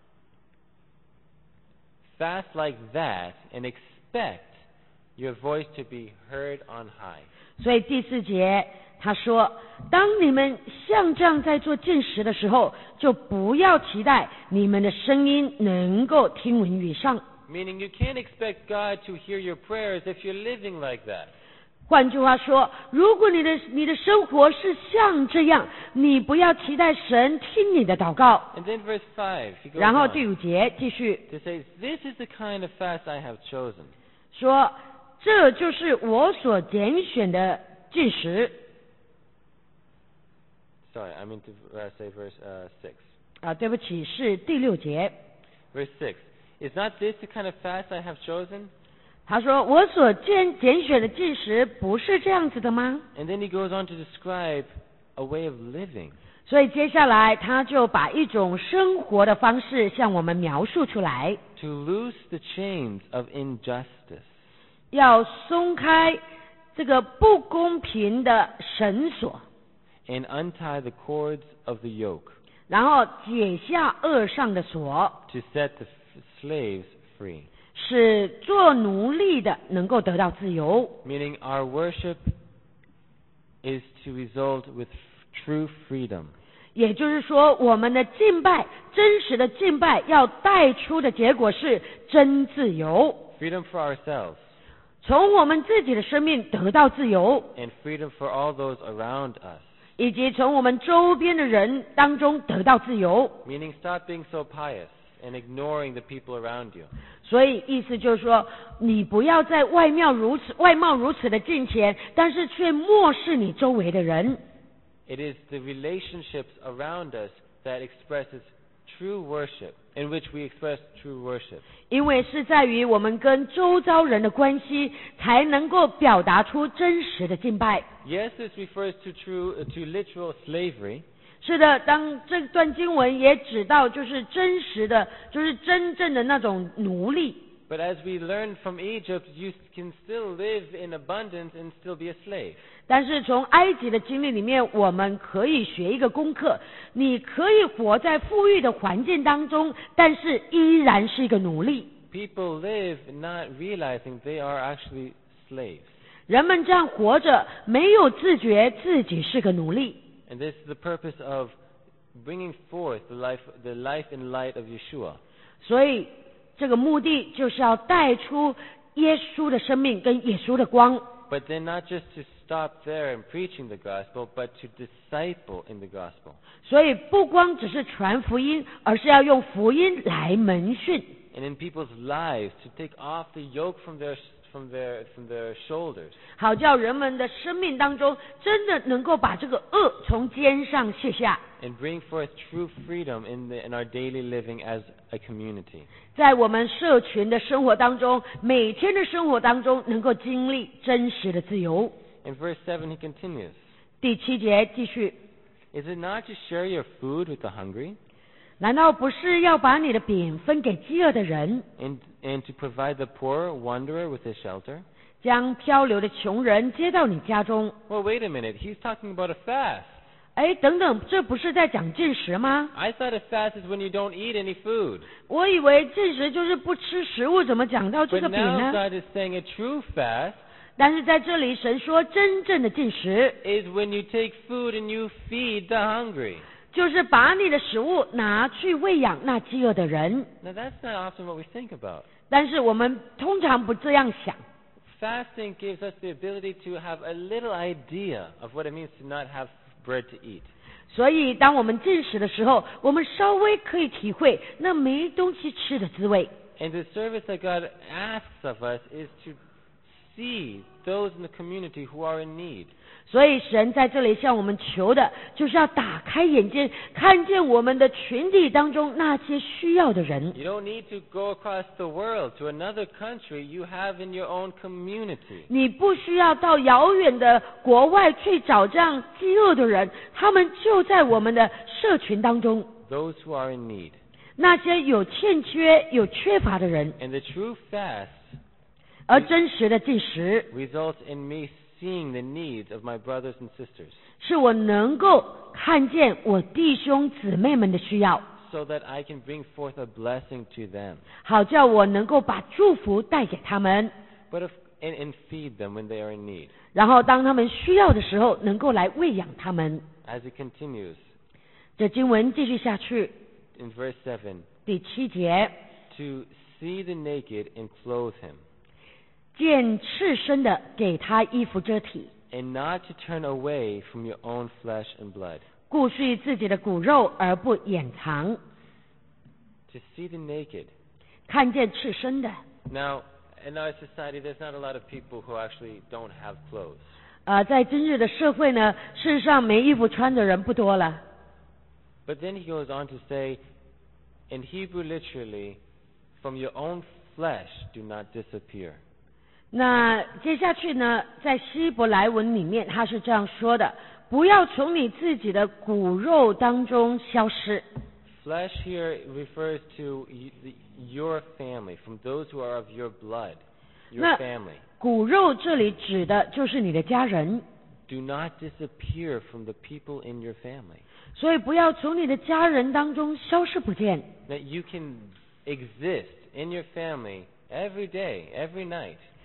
Speaker 1: fast like that and expect your voice to be heard on high.
Speaker 2: 所以第四节他说，当你们像这样在做进食的时候，就不要期待你们的声音能够听闻于上。
Speaker 1: Meaning you can't expect God to hear your prayers if you're living like that.
Speaker 2: 换句话说，如果你的你的生活是像这样，你不要期待神听你的祷告。
Speaker 1: And then verse five, he goes
Speaker 2: 然后
Speaker 1: on
Speaker 2: 第五节继续
Speaker 1: to say, this is the kind of fast I have chosen.
Speaker 2: 说，这就是我所拣选的进食。
Speaker 1: Sorry, I mean to uh, say verse uh, six.
Speaker 2: 啊，对不起，是第六节。
Speaker 1: Verse six. Is not this the kind of fast I have chosen?
Speaker 2: 他说：“我所拣拣选的进食不是这样子的吗
Speaker 1: And then he goes on to describe a way of living.？”
Speaker 2: 所以接下来他就把一种生活的方式向我们描述出来，
Speaker 1: To loose the chains of injustice.
Speaker 2: 要松开这个不公平的绳索，
Speaker 1: And untie the cords of the yoke.
Speaker 2: 然后解下扼上的锁，
Speaker 1: To set the slaves free.
Speaker 2: 使做奴隶的能够得到自由。
Speaker 1: Meaning our worship is to result with true freedom.
Speaker 2: 也就是说，我们的敬拜，真实的敬拜要带出的结果是真自由，
Speaker 1: Freedom for ourselves,
Speaker 2: 从我们自己的生命得到自由，
Speaker 1: and freedom for all those around us.
Speaker 2: 以及从我们周边的人当中得到自由。
Speaker 1: Meaning, stop being so pious and ignoring the people around you.
Speaker 2: 所以意思就是说，你不要在外貌如此外貌如此的敬虔，但是却漠视你周围的人。
Speaker 1: It is the relationships around us that expresses true worship, in which we express true worship.
Speaker 2: 因为是在于我们跟周遭人的关系，才能够表达出真实的敬拜。
Speaker 1: Yes, this refers to true, uh, to literal slavery.
Speaker 2: 是的，当这段经文也指到，就是真实的，就是真正的那种奴隶。
Speaker 1: But as we learned from Egypt, you can still live in abundance and still be a slave.
Speaker 2: 但是从埃及的经历里面，我们可以学一个功课：你可以活在富裕的环境当中，但是依然是一个奴隶。
Speaker 1: People live not realizing they are actually slaves.
Speaker 2: 人们这样活着，没有自觉自己是个奴隶。
Speaker 1: And this is the purpose of bringing forth the life, the life and light of Yeshua.
Speaker 2: 所以这个目的就是要带出耶稣的生命跟耶稣的光。
Speaker 1: But then not just to stop there in preaching the gospel, but to disciple in the gospel.
Speaker 2: 所以不光只是传福音，而是要用福音来门训。
Speaker 1: And in people's lives, to take off the yoke from their, from their, from their shoulders.
Speaker 2: 好叫人们的生命当中真的能够把这个恶从肩上卸下，
Speaker 1: And bring forth true freedom in, the, in our daily living as a community.
Speaker 2: 在我们社群的生活当中，每天的生活当中能够经历真实的自由。
Speaker 1: In verse seven, he continues,
Speaker 2: 第七节继续，
Speaker 1: Is it not to share your food with the hungry,
Speaker 2: 难道不是要把你的饼分给饥饿的人，
Speaker 1: and, and to provide the poor wanderer with his shelter?
Speaker 2: 将漂流的穷人接到你家中？
Speaker 1: Well, wait a minute. He's talking about a fast.
Speaker 2: 哎，等等，这不是在讲进食吗？
Speaker 1: I thought a fast is when you don't eat any food.
Speaker 2: 我以为进食就是不吃食物，怎么讲到这
Speaker 1: But
Speaker 2: 个饼
Speaker 1: now
Speaker 2: 呢？
Speaker 1: God is saying a true fast
Speaker 2: 但是在这里，神说真正的进食，
Speaker 1: is when you take food and you feed the hungry.
Speaker 2: 就是把你的食物拿去喂养那饥饿的人。
Speaker 1: Now, that's not often what we think about.
Speaker 2: 但是我们通常不这样想。
Speaker 1: Fasting gives us the ability to have a little idea of what it means to not have bread to eat.
Speaker 2: 所以，当我们进食的时候，我们稍微可以体会那没东西吃的滋味。
Speaker 1: And the service that God asks of us is to see those in the community who are in need.
Speaker 2: 所以，神在这里向我们求的，就是要打开眼睛，看见我们的群体当中那些需要的人。
Speaker 1: You don't need to go across the world to another country. You have in your own community.
Speaker 2: 你不需要到遥远的国外去找这样饥饿的人，他们就在我们的社群当中。
Speaker 1: Those who are in need.
Speaker 2: 那些有欠缺、有缺乏的人，
Speaker 1: And the true fast
Speaker 2: 而真实的进食，
Speaker 1: results in me seeing the needs of my brothers and sisters,
Speaker 2: 是我能够看见我弟兄姊妹们的需要，
Speaker 1: so that I can bring forth a blessing to them,
Speaker 2: 好叫我能够把祝福带给他们，
Speaker 1: but if, and, and feed them when they are in need.
Speaker 2: 然后当他们需要的时候，能够来喂养他们。
Speaker 1: As it continues
Speaker 2: 这经文继续下去，
Speaker 1: in verse seven,
Speaker 2: 第七节，
Speaker 1: to see the naked and clothe him,
Speaker 2: 见赤身的给他衣服遮体，
Speaker 1: and not to turn away from your own flesh and blood.
Speaker 2: 顾恤自己的骨肉而不掩藏，
Speaker 1: To see the naked.
Speaker 2: 看见赤身的。
Speaker 1: Now, in our society, there's not a lot of people who actually don't have clothes.
Speaker 2: 呃，在今日的社会呢，事实上没衣服穿的人不多了。
Speaker 1: But then he goes on to say, in Hebrew literally, from your own flesh do not disappear.
Speaker 2: 那接下去呢，在希伯来文里面，他是这样说的：不要从你自己的骨肉当中消失。
Speaker 1: Flesh here refers to y- the- your family, from those who are of your blood, your
Speaker 2: 那
Speaker 1: family.
Speaker 2: 骨肉这里指的就是你的家人，
Speaker 1: Do not disappear from the people in your family.
Speaker 2: 所以不要从你的家人当中消失不见。
Speaker 1: That you can exist in your family every day, every night.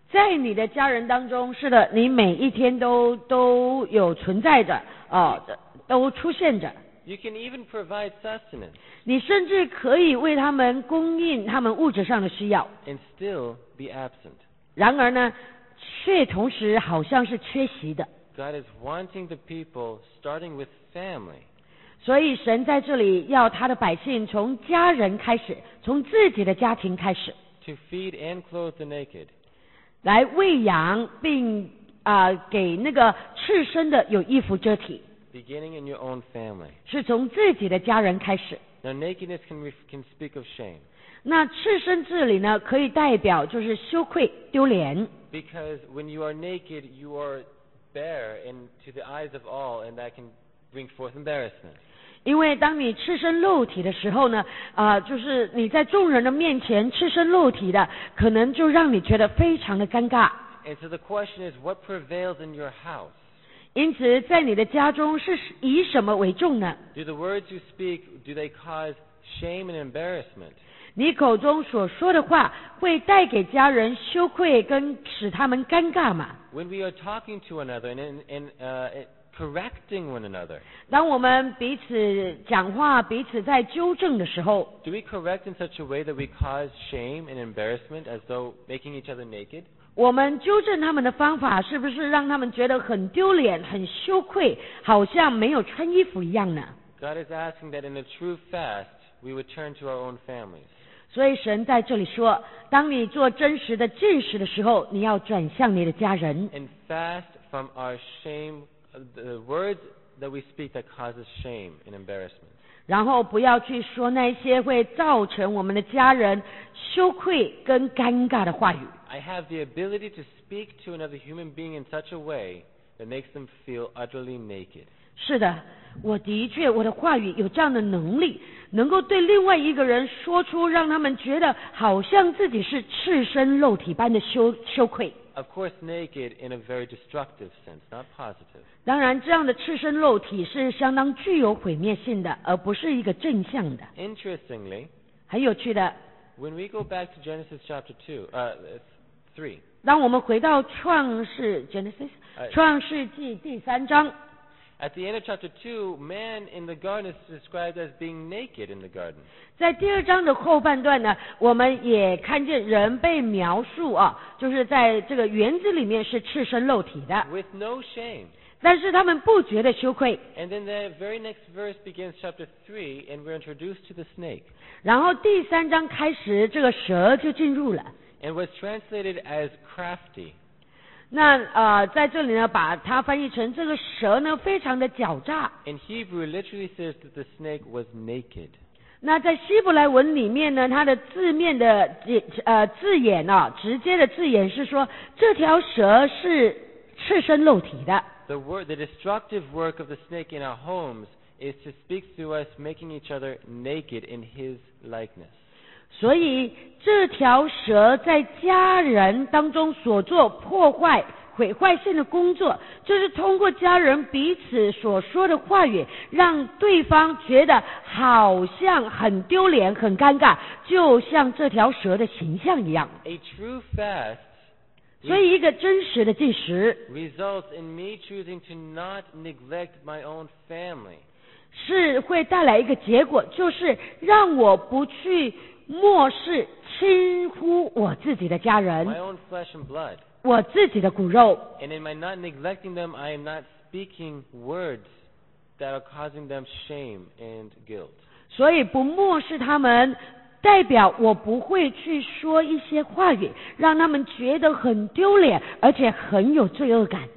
Speaker 2: 在你的家人当中，是的，你每一天都都有存在着，哦，都出现着。
Speaker 1: You can even provide sustenance
Speaker 2: 你甚至可以为他们供应他们物质上的需要，
Speaker 1: and still be absent.
Speaker 2: 然而呢，却同时好像是缺席的。
Speaker 1: God is wanting the people, starting with family,
Speaker 2: 所以神在这里要他的百姓从家人开始，从自己的家庭开始，
Speaker 1: to feed and clothe the naked,
Speaker 2: 来喂养并啊、呃、给那个赤身的有衣服遮体，
Speaker 1: beginning in your own family.
Speaker 2: 是从自己的家人开始。
Speaker 1: Now, nakedness can, ref- can speak of shame,
Speaker 2: 那赤身这里呢，可以代表就是羞愧、丢脸。
Speaker 1: because when you are naked, you are bare and to the eyes of all, and that can bring forth embarrassment.
Speaker 2: 因为当你赤身露体的时候呢，啊、呃，就是你在众人的面前赤身露体的，可能就让你觉得非常的尴尬。
Speaker 1: And so the question is, what prevails in your house?
Speaker 2: 因此，在你的家中是以什么为重呢？
Speaker 1: Do the words you speak, do they cause shame and embarrassment?
Speaker 2: 你口中所说的话会带给家人羞愧跟使他们尴尬吗？
Speaker 1: When we are talking to one another and, and uh, correcting one another,
Speaker 2: 当我们彼此讲话、彼此在纠正的时候，
Speaker 1: do we correct in such a way that we cause shame and embarrassment as though making each other naked?
Speaker 2: 我们纠正他们的方法是不是让他们觉得很丢脸、很羞愧，好像没有穿衣服一样呢？
Speaker 1: God is asking that in a true fast, we would turn to our own families.
Speaker 2: 所以神在这里说，当你做真实的进食的时候，你要转向你的家人，
Speaker 1: And fast from our shame, uh, the words that we speak that causes shame and embarrassment.
Speaker 2: 然后不要去说那些会造成我们的家人羞愧跟尴尬的话语。
Speaker 1: I have the ability to speak to another human being in such a way that makes them feel utterly naked.
Speaker 2: 是的，我的确，我的话语有这样的能力，能够对另外一个人说出让他们觉得好像自己是赤身露体般的羞羞愧。
Speaker 1: Of course, naked in a very destructive sense, not positive.
Speaker 2: 当然，这样的赤身露体是相当具有毁灭性的，而不是一个正向的。
Speaker 1: Interestingly,
Speaker 2: 很有趣的，
Speaker 1: when we go back to Genesis chapter two, uh, three,
Speaker 2: 当我们回到创世 Genesis
Speaker 1: 哎
Speaker 2: 创世纪第三章，
Speaker 1: at the end of chapter two, man in the garden is described as being naked in the garden.
Speaker 2: 在第二章的后半段呢，我们也看见人被描述啊，就是在这个园子里面是赤身露体的，
Speaker 1: With no shame.
Speaker 2: 但是他们不觉得羞愧。
Speaker 1: And then the very next verse begins chapter three, and we're introduced to the snake.
Speaker 2: 然后第三章开始，这个蛇就进入了。
Speaker 1: And was translated as crafty.
Speaker 2: 那呃，在这里呢，把它翻译成这个蛇呢，非常的狡诈。
Speaker 1: In Hebrew, it literally says that the snake was naked.
Speaker 2: 那在希伯来文里面呢，它的字面的字呃字眼啊，直接的字眼是说，这条蛇是赤身露体的。
Speaker 1: The word, the destructive work of the snake in our homes is to speak to us, making each other naked in his likeness.
Speaker 2: 所以这条蛇在家人当中所做破坏、毁坏性的工作，就是通过家人彼此所说的话语，让对方觉得好像很丢脸、很尴尬，就像这条蛇的形象一样。
Speaker 1: A true fast
Speaker 2: 所以，一个真实的进食
Speaker 1: results in me choosing to not neglect my own family.
Speaker 2: 是会带来一个结果，就是让我不去漠视、轻忽我自己的家人，
Speaker 1: My own flesh and blood.
Speaker 2: 我自己的骨肉。
Speaker 1: And in my not neglecting them, I am not speaking words that are causing them shame and guilt.
Speaker 2: 所以不漠视他们，代表我不会去说一些话语，让他们觉得很丢脸，而且很有罪恶感。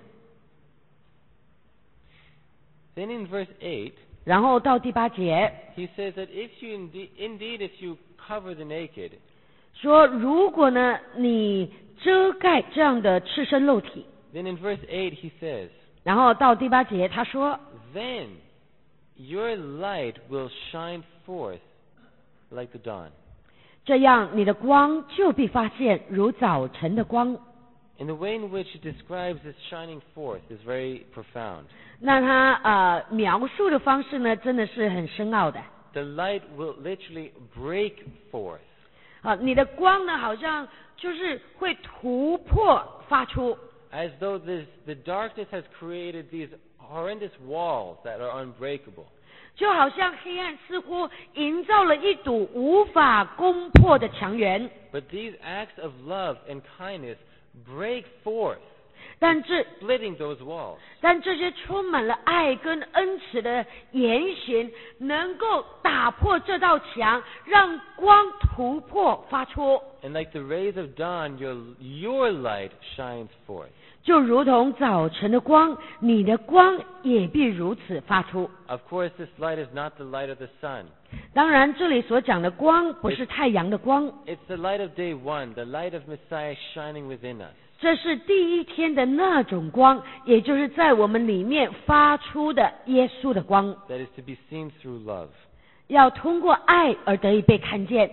Speaker 1: Then in verse eight,
Speaker 2: 然后到第八节
Speaker 1: he says that if you indeed, indeed if you cover the naked,
Speaker 2: 说，如果呢你遮盖这样的赤身露体，
Speaker 1: then in verse eight he says,
Speaker 2: 然后到第八节他说，
Speaker 1: then your light will shine forth like the dawn.
Speaker 2: 这样你的光就必发现如早晨的光。
Speaker 1: And the way in which he describes this shining forth is very profound.
Speaker 2: 那他呃描述的方式呢，真的是很深奥的。
Speaker 1: The light will literally break forth.
Speaker 2: 啊，你的光呢，好像就是会突破发出。
Speaker 1: As though this, the darkness has created these horrendous walls that are unbreakable.
Speaker 2: 就好像黑暗似乎营造了一堵无法攻破的墙垣。
Speaker 1: But these acts of love and kindness break forth,
Speaker 2: 但这
Speaker 1: splitting those walls.
Speaker 2: 但这些充满了爱跟恩慈的言行，能够打破这道墙，让光突破发出。
Speaker 1: And like the rays of dawn, your, your light shines forth.
Speaker 2: 就如同早晨的光，你的光也必如此发出。
Speaker 1: Of course, this light is not the light of the sun.
Speaker 2: 当然，这里所讲的光不是太阳的光，
Speaker 1: It's the light of day one, the light of Messiah shining within us.
Speaker 2: 这是第一天的那种光，也就是在我们里面发出的耶稣的光，
Speaker 1: That is to be seen through love.
Speaker 2: 要通过爱而得以被看见。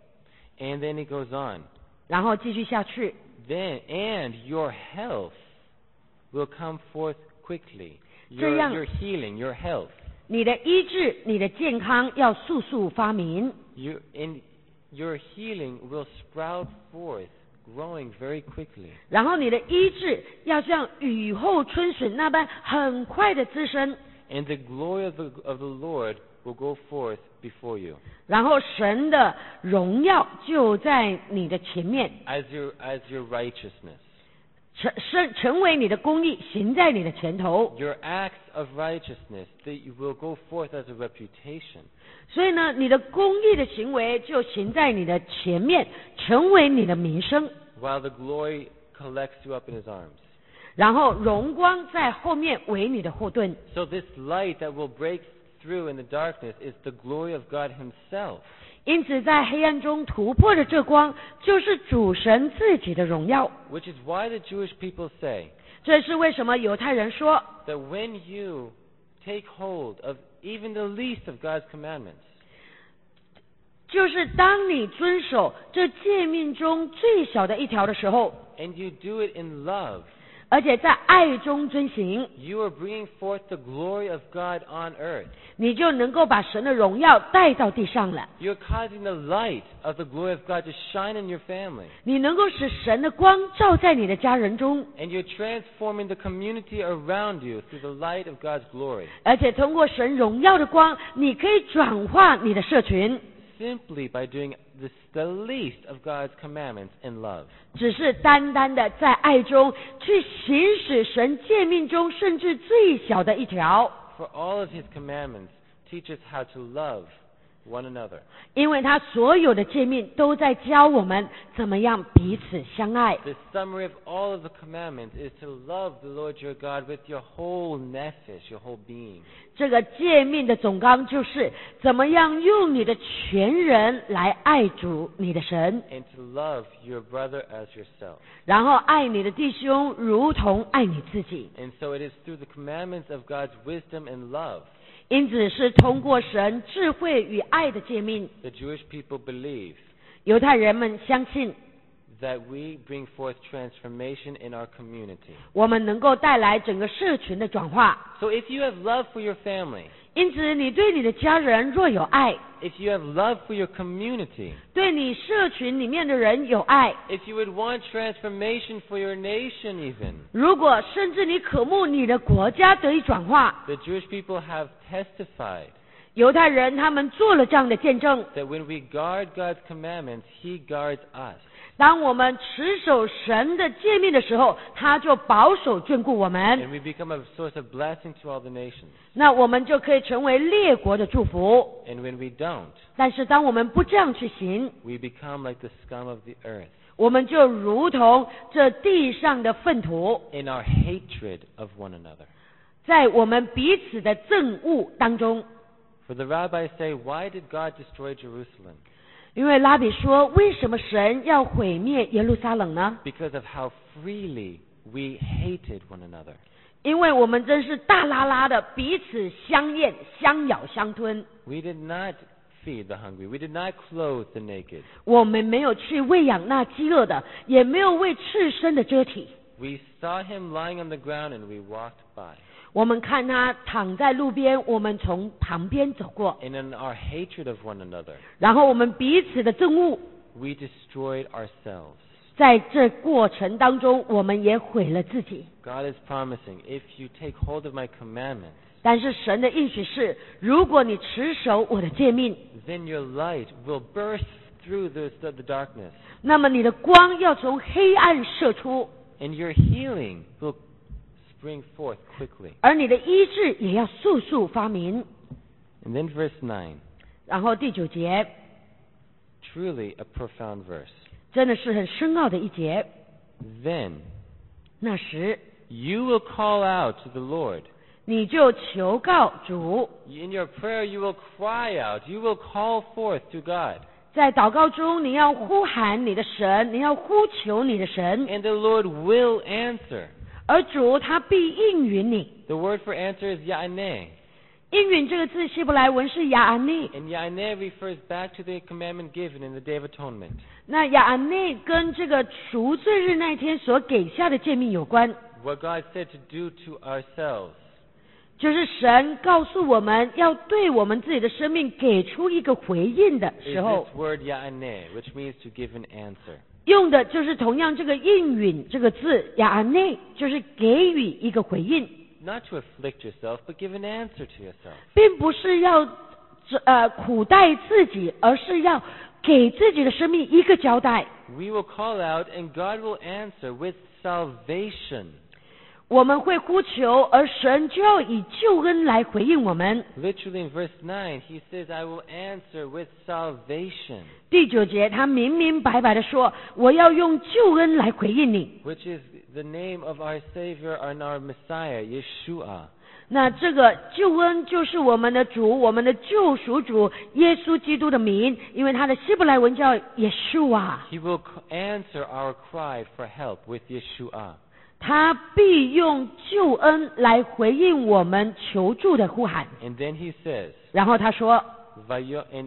Speaker 1: And then it goes on.
Speaker 2: 然后继续下去，
Speaker 1: Then, and your health will come forth quickly.
Speaker 2: 这
Speaker 1: Your,
Speaker 2: 样
Speaker 1: your healing, your health.
Speaker 2: 你的医治、你的健康要速速发明，
Speaker 1: You, and your healing will sprout forth, growing very quickly.
Speaker 2: 然后你的医治要像雨后春笋那般很快的滋生，
Speaker 1: And the glory of the, of the Lord will go forth before you.
Speaker 2: 然后神的荣耀就在你的前面，
Speaker 1: As your, as your righteousness.
Speaker 2: 成成成为你的公义，行在你的前头。
Speaker 1: Your acts of righteousness, they will go forth as a reputation.
Speaker 2: 所以呢，你的公义的行为就行在你的前面，成为你的名声，
Speaker 1: While the glory collects you up in his arms.
Speaker 2: 然后荣光在后面为你的后盾。
Speaker 1: So this light that will break through in the darkness is the glory of God himself.
Speaker 2: 因此，在黑暗中突破的这光，就是主神自己的荣耀。
Speaker 1: Which is why the Jewish people say
Speaker 2: 这是为什么犹太人说，
Speaker 1: that when you take hold of even the least of God's commandments,
Speaker 2: 就是当你遵守这诫命中最小的一条的时候，
Speaker 1: and you do it in love,
Speaker 2: 而且在爱中遵行，
Speaker 1: you are bringing forth the glory of God on earth.
Speaker 2: 你就能够把神的荣耀带到地上了。
Speaker 1: You're causing the light of the glory of God to shine in your family.
Speaker 2: 你能够使神的光照在你的家人中，
Speaker 1: And you're transforming the community around you through the light of God's glory.
Speaker 2: 而且通过神荣耀的光，你可以转化你的社群。
Speaker 1: Simply by doing this, the least of God's commandments in love.
Speaker 2: 只是单单的在爱中去行使神诫命中甚至最小的一条，
Speaker 1: For all of his commandments teach us how to love one another.
Speaker 2: 因为他所有的诫命都在教我们怎么样彼此相爱。
Speaker 1: The summary of all of the commandments is to love the Lord your God with your whole nefesh, your whole being.
Speaker 2: 这个诫命的总纲就是怎么样用你的全人来爱主你的神，
Speaker 1: And to love your brother as yourself.
Speaker 2: 然后爱你的弟兄如同爱你自己。
Speaker 1: And so it is through the commandments of God's wisdom and love
Speaker 2: 因此是通过神智慧与爱的诫命，
Speaker 1: the Jewish people believe
Speaker 2: 犹太人们相信
Speaker 1: that we bring forth transformation in our community.
Speaker 2: 我们能够带来整个社群的转化。
Speaker 1: So if you have love for your family,
Speaker 2: 因此你对你的家人若有爱，
Speaker 1: if you have love for your community,
Speaker 2: 对你社群里面的人有爱，
Speaker 1: if you would want transformation for your nation even,
Speaker 2: 如果甚至你渴慕你的国家得以转化，
Speaker 1: the Jewish people have testified
Speaker 2: 犹太人他们做了这样的见证。
Speaker 1: that when we guard God's commandments, he guards us.
Speaker 2: 当我们持守神的诫命的时候，他就保守眷顾我们，
Speaker 1: And we become a source of blessing to all the nations.
Speaker 2: 那我们就可以成为列国的祝福。
Speaker 1: And when we don't,
Speaker 2: 但是当我们不这样去行，
Speaker 1: we become like the scum of the earth
Speaker 2: 我们就如同这地上的粪土，
Speaker 1: in our hatred of one another.
Speaker 2: 在我们彼此的憎恶当中。
Speaker 1: For the rabbis say, why did God destroy Jerusalem?
Speaker 2: 因为拉比说，为什么神要毁灭耶路撒冷呢？
Speaker 1: Because of how freely we hated one another.
Speaker 2: 因为我们真是大拉拉的彼此相厌、相咬、相吞。
Speaker 1: We did not feed the hungry. We did not clothe the naked.
Speaker 2: 我们没有去喂养那饥饿的，也没有为赤身的遮体。
Speaker 1: We saw him lying on the ground and we walked by.
Speaker 2: 我们看他躺在路边，我们从旁边走过，
Speaker 1: And in our hatred of one another,
Speaker 2: 然后我们彼此的憎恶，
Speaker 1: we destroyed ourselves.
Speaker 2: 在这过程当中，我们也毁了自己。
Speaker 1: God is promising, if you take hold of my commandments,
Speaker 2: 但是神的应许是，如果你持守我的诫命，
Speaker 1: then your light will burst through the, the darkness,
Speaker 2: 那么你的光要从黑暗射出，
Speaker 1: and your healing will spring forth quickly.
Speaker 2: 而你的医治也要速速发明。
Speaker 1: And then verse nine,
Speaker 2: 然后第九节
Speaker 1: truly a profound verse.
Speaker 2: 真的是很深奥的一节。
Speaker 1: Then
Speaker 2: 那时
Speaker 1: you will call out to the Lord.
Speaker 2: 你就求告主，
Speaker 1: In your prayer you will cry out, you will call forth to God.
Speaker 2: 在祷告中你要呼喊你的神，你要呼求你的神，
Speaker 1: And the Lord will answer.
Speaker 2: 而主他必应允你。
Speaker 1: The word for answer is ya'aneh.
Speaker 2: 应允这个字希伯来文是雅安内，
Speaker 1: And ya'aneh refers back to the commandment given in the Day of Atonement.
Speaker 2: 那雅安内跟这个赎罪日那天所给下的诫命有关，
Speaker 1: What God said to do to ourselves.
Speaker 2: 就是神告诉我们要对我们自己的生命给出一个回应的
Speaker 1: Is
Speaker 2: 时候，
Speaker 1: this word ya'aneh, which means to give an answer.
Speaker 2: 用的就是同样这个应允这个字雅安内，就是给予一个回应，
Speaker 1: Not to afflict yourself, but give an answer to yourself.
Speaker 2: 并不是要呃苦待自己，而是要给自己的生命一个交代。
Speaker 1: We will call out and God will answer with salvation.
Speaker 2: 我们会呼求，而神就要以救恩来回应我们。
Speaker 1: Literally in verse nine, he says, I will answer with salvation,
Speaker 2: 第九节，他明明白白的说：“我要用救恩来回应你。
Speaker 1: which is the name of our Savior and our Messiah, Yeshua. ”
Speaker 2: 那这个救恩就是我们的主，我们的救赎主耶稣基督的名，因为他的希伯来文叫耶稣啊，
Speaker 1: He will c- answer our cry for help with Yeshua.
Speaker 2: 他必用救恩来回应我们求助的呼喊。
Speaker 1: And then he says,
Speaker 2: 然后他说
Speaker 1: Vayo- and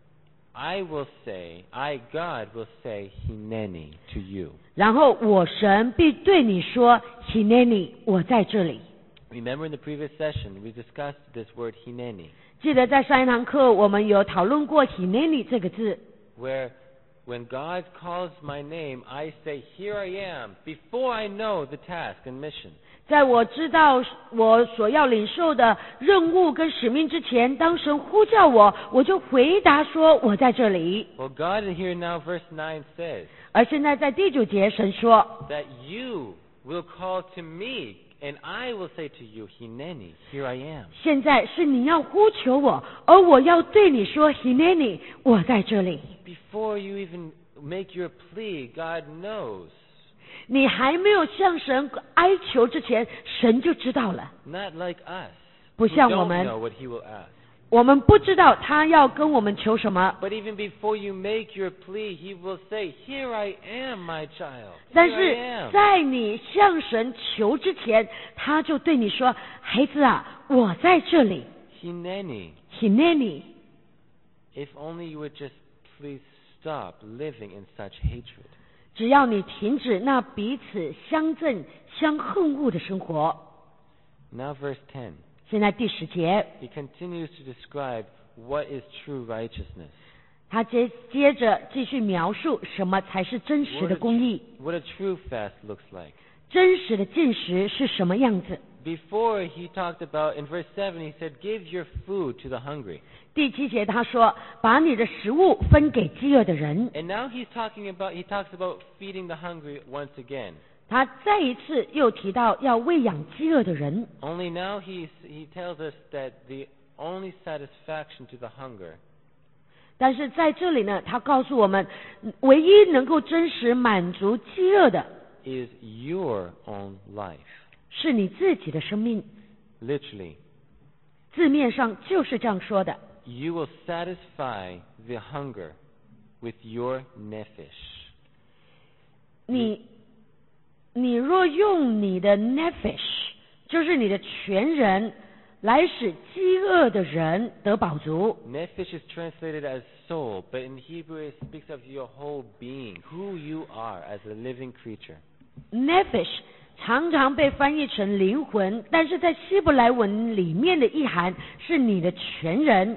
Speaker 1: I will say, I, God, will say, Hineni to you.
Speaker 2: 然后我神必对你说 ：“Hineni，我在这里。”
Speaker 1: Remember in the previous session, we discussed this word Hineni,
Speaker 2: 记得在上一堂课我们有讨论过 “Hineni” 这个字。
Speaker 1: where when God calls my name, I say, Here I am, before I know the task and mission.
Speaker 2: 在我知道我所要领受的任务跟使命之前，当神呼叫我，我就回答说：“我在这里。
Speaker 1: Well, God in here now, verse nine says, ”
Speaker 2: 而现在在第九节，神说
Speaker 1: that you will call to me, and I will say to you, Hineni, here I am.：“
Speaker 2: 现在是你要呼求我，而我要对你说 ：‘Hineni，我在这里。
Speaker 1: Before you even make your plea, God knows. ’”
Speaker 2: 你还没有向神哀求之前，神就知道了。
Speaker 1: Not like us,
Speaker 2: 不
Speaker 1: who
Speaker 2: 像我
Speaker 1: don't
Speaker 2: 们，
Speaker 1: know what He will ask.
Speaker 2: 我们不知道他要跟我们求什么，
Speaker 1: But even before you make your plea, He will say, Here I am, my child.
Speaker 2: 但
Speaker 1: Here
Speaker 2: 是
Speaker 1: I am.
Speaker 2: 在你向神求之前，他就对你说：“孩子啊，我在这里。
Speaker 1: Hineni,
Speaker 2: Hineni，
Speaker 1: if only you would just please stop living in such hatred.
Speaker 2: 只要你停止那彼此相憎、相恨恶的生活。”
Speaker 1: Now verse ten.
Speaker 2: 现在第十节，
Speaker 1: He continues to describe what is true righteousness.
Speaker 2: 他接接着继续描述什么才是真实
Speaker 1: What
Speaker 2: 的
Speaker 1: a,
Speaker 2: 公义，
Speaker 1: what a true fast looks like.
Speaker 2: 真实的进食是什么样子。
Speaker 1: Before he talked about, in verse seven, he said, Give your food to the hungry.
Speaker 2: 第七节他说：“把你的食物分给饥饿的人。
Speaker 1: And now he's talking about, he talks about feeding the hungry once again. ”
Speaker 2: 他再一次又提到要喂养饥饿的人，
Speaker 1: Only now he, he tells us that the only satisfaction to the hunger
Speaker 2: 但是在这里呢，他告诉我们，唯一能够真实满足饥饿的
Speaker 1: is your own life.
Speaker 2: 是你自己的生命。
Speaker 1: Literally,
Speaker 2: 字面上就是这样说的。
Speaker 1: you will satisfy the hunger with your nephesh.
Speaker 2: 你，你若用你的 nephesh， 就是你的全人，来使饥饿的人得饱足。
Speaker 1: Nephesh is translated as soul, but in Hebrew it speaks of your whole being, who you are as a living creature.
Speaker 2: nephesh 常常被翻译成灵魂，但是在希伯来文里面的意涵是你的全人。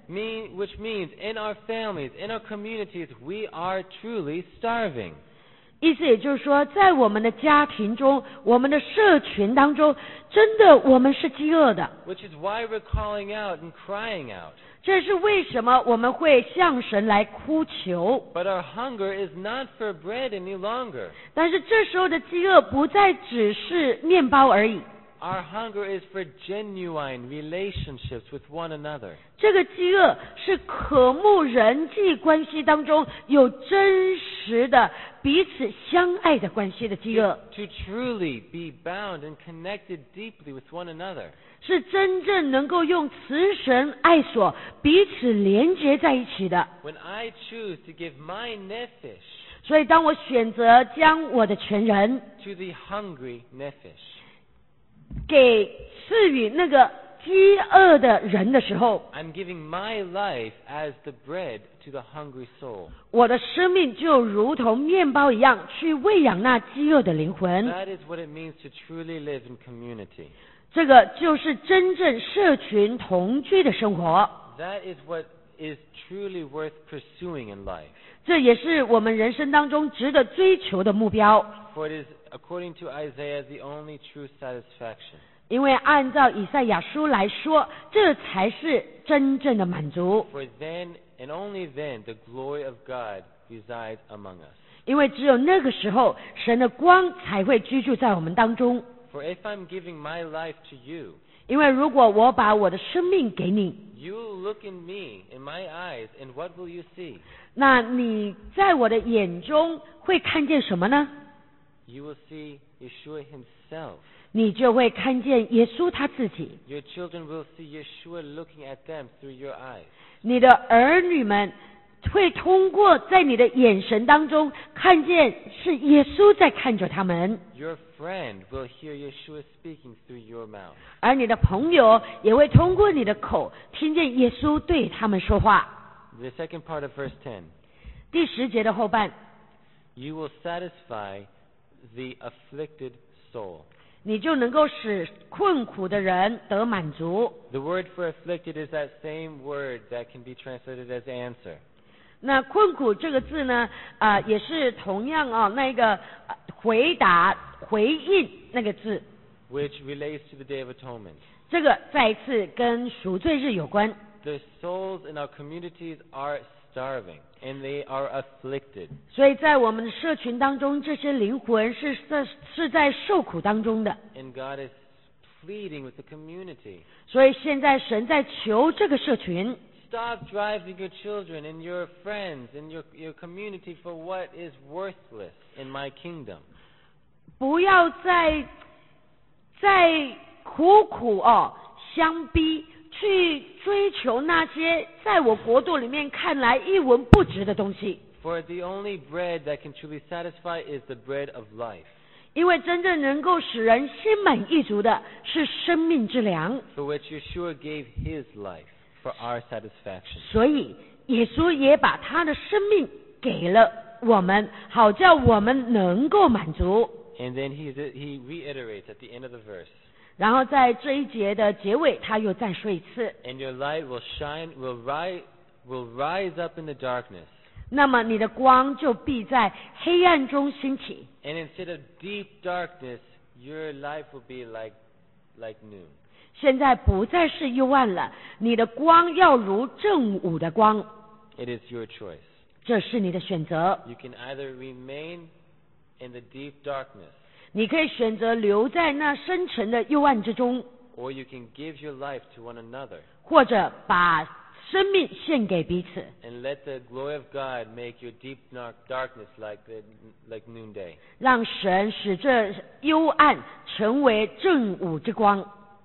Speaker 1: mean, which means in our families, in our communities, we are truly starving.
Speaker 2: 意思也就是说，在我们的家庭中，我们的社群当中，真的我们是饥饿的。
Speaker 1: Which is why we're calling out and crying out.
Speaker 2: 这是为什么我们会向神来哭求。
Speaker 1: But our hunger is not for bread any longer.
Speaker 2: 但是这时候的饥饿不再只是面包而已。
Speaker 1: Our hunger is for genuine relationships with one another.
Speaker 2: 这个饥饿是渴慕人际关系当中有真实的彼此相爱的关系的饥饿。
Speaker 1: To truly be bound and connected deeply with one another.
Speaker 2: 是真正能够用慈神爱所彼此连结在一起的。
Speaker 1: When I choose to give my nephesh.
Speaker 2: 所以当我选择将我的全人
Speaker 1: to the hungry nephesh.
Speaker 2: 给赐予那个饥饿的人的时候，
Speaker 1: I'm giving my life as the bread to the hungry soul.
Speaker 2: 我的生命就如同面包一样，去喂养那饥饿的灵魂。
Speaker 1: That is what it means to truly live in community.
Speaker 2: 这个就是真正社群同居的生活。
Speaker 1: That is what is truly worth pursuing in life.
Speaker 2: 这也是我们人生当中值得追求的目标。
Speaker 1: For it is, according to Isaiah, the only true satisfaction.
Speaker 2: 因为按照以赛亚书来说，这才是真正的满足。
Speaker 1: For then and only then the glory of God resides among us.
Speaker 2: 因为只有那个时候，神的光才会居住在我们当中。
Speaker 1: For if I'm giving my life to you,
Speaker 2: 因为如果我把我的生命给你，
Speaker 1: you look in me, in my eyes, and what will you see?
Speaker 2: 那你在我的眼中会看见什么呢？
Speaker 1: You will see Yeshua himself.
Speaker 2: 你就会看见耶稣他自己。
Speaker 1: Your children will see Yeshua looking at them through your eyes.
Speaker 2: 你的儿女们会通过在你的眼神当中看见是耶稣在看着他们，
Speaker 1: Your friend will hear Yeshua speaking through your mouth.
Speaker 2: 而你的朋友也会通过你的口听见耶稣对他们说话。
Speaker 1: The second part of verse ten.
Speaker 2: 第十节的后半，
Speaker 1: You will satisfy the afflicted soul.
Speaker 2: 你就能够使困苦的人得满足。
Speaker 1: The word for afflicted is that same word that can be translated as answer.
Speaker 2: 那困苦这个字呢，啊、呃，也是同样啊、哦，那个、呃、回答、回应那个字，
Speaker 1: which relates to the Day of Atonement.
Speaker 2: 这个再一次跟赎罪日有关。
Speaker 1: The souls in our communities are starving and they are afflicted.
Speaker 2: 所以在我们的社群当中，这些灵魂是在是在受苦当中的。
Speaker 1: And God is pleading with the community.
Speaker 2: 所以现在神在求这个社群。
Speaker 1: Stop driving your children and your friends and your, your community for what is worthless in my kingdom.
Speaker 2: 不要再再苦苦哦相逼，去追求那些在我国度里面看来一文不值的东西。
Speaker 1: For the only bread that can truly satisfy is the bread of life.
Speaker 2: 因为真正能够使人心满意足的是生命之粮。
Speaker 1: For which Yeshua gave his life for our satisfaction.
Speaker 2: 所以耶稣也把他的生命给了我们，好叫我们能够满足。
Speaker 1: And then he, he reiterates at the end of the verse.
Speaker 2: 然后在这一节的结尾，他又再说一次。
Speaker 1: And your light will shine, will rise, will rise up in the darkness.
Speaker 2: 那么你的光就必在黑暗中兴起。
Speaker 1: And instead of deep darkness, your life will be like, like noon.
Speaker 2: 现在不再是幽暗了，你的光要如正午的光。
Speaker 1: It is your choice.
Speaker 2: 这是你的选择。
Speaker 1: You can either remain in the deep darkness,
Speaker 2: 你可以选择留在那深沉的幽暗之中，
Speaker 1: or you can give your life to one another
Speaker 2: 或者把生命献给彼此，
Speaker 1: and let the glory of God make your deep dark darkness like the, like noonday.
Speaker 2: 让神使这幽暗成为正午之光。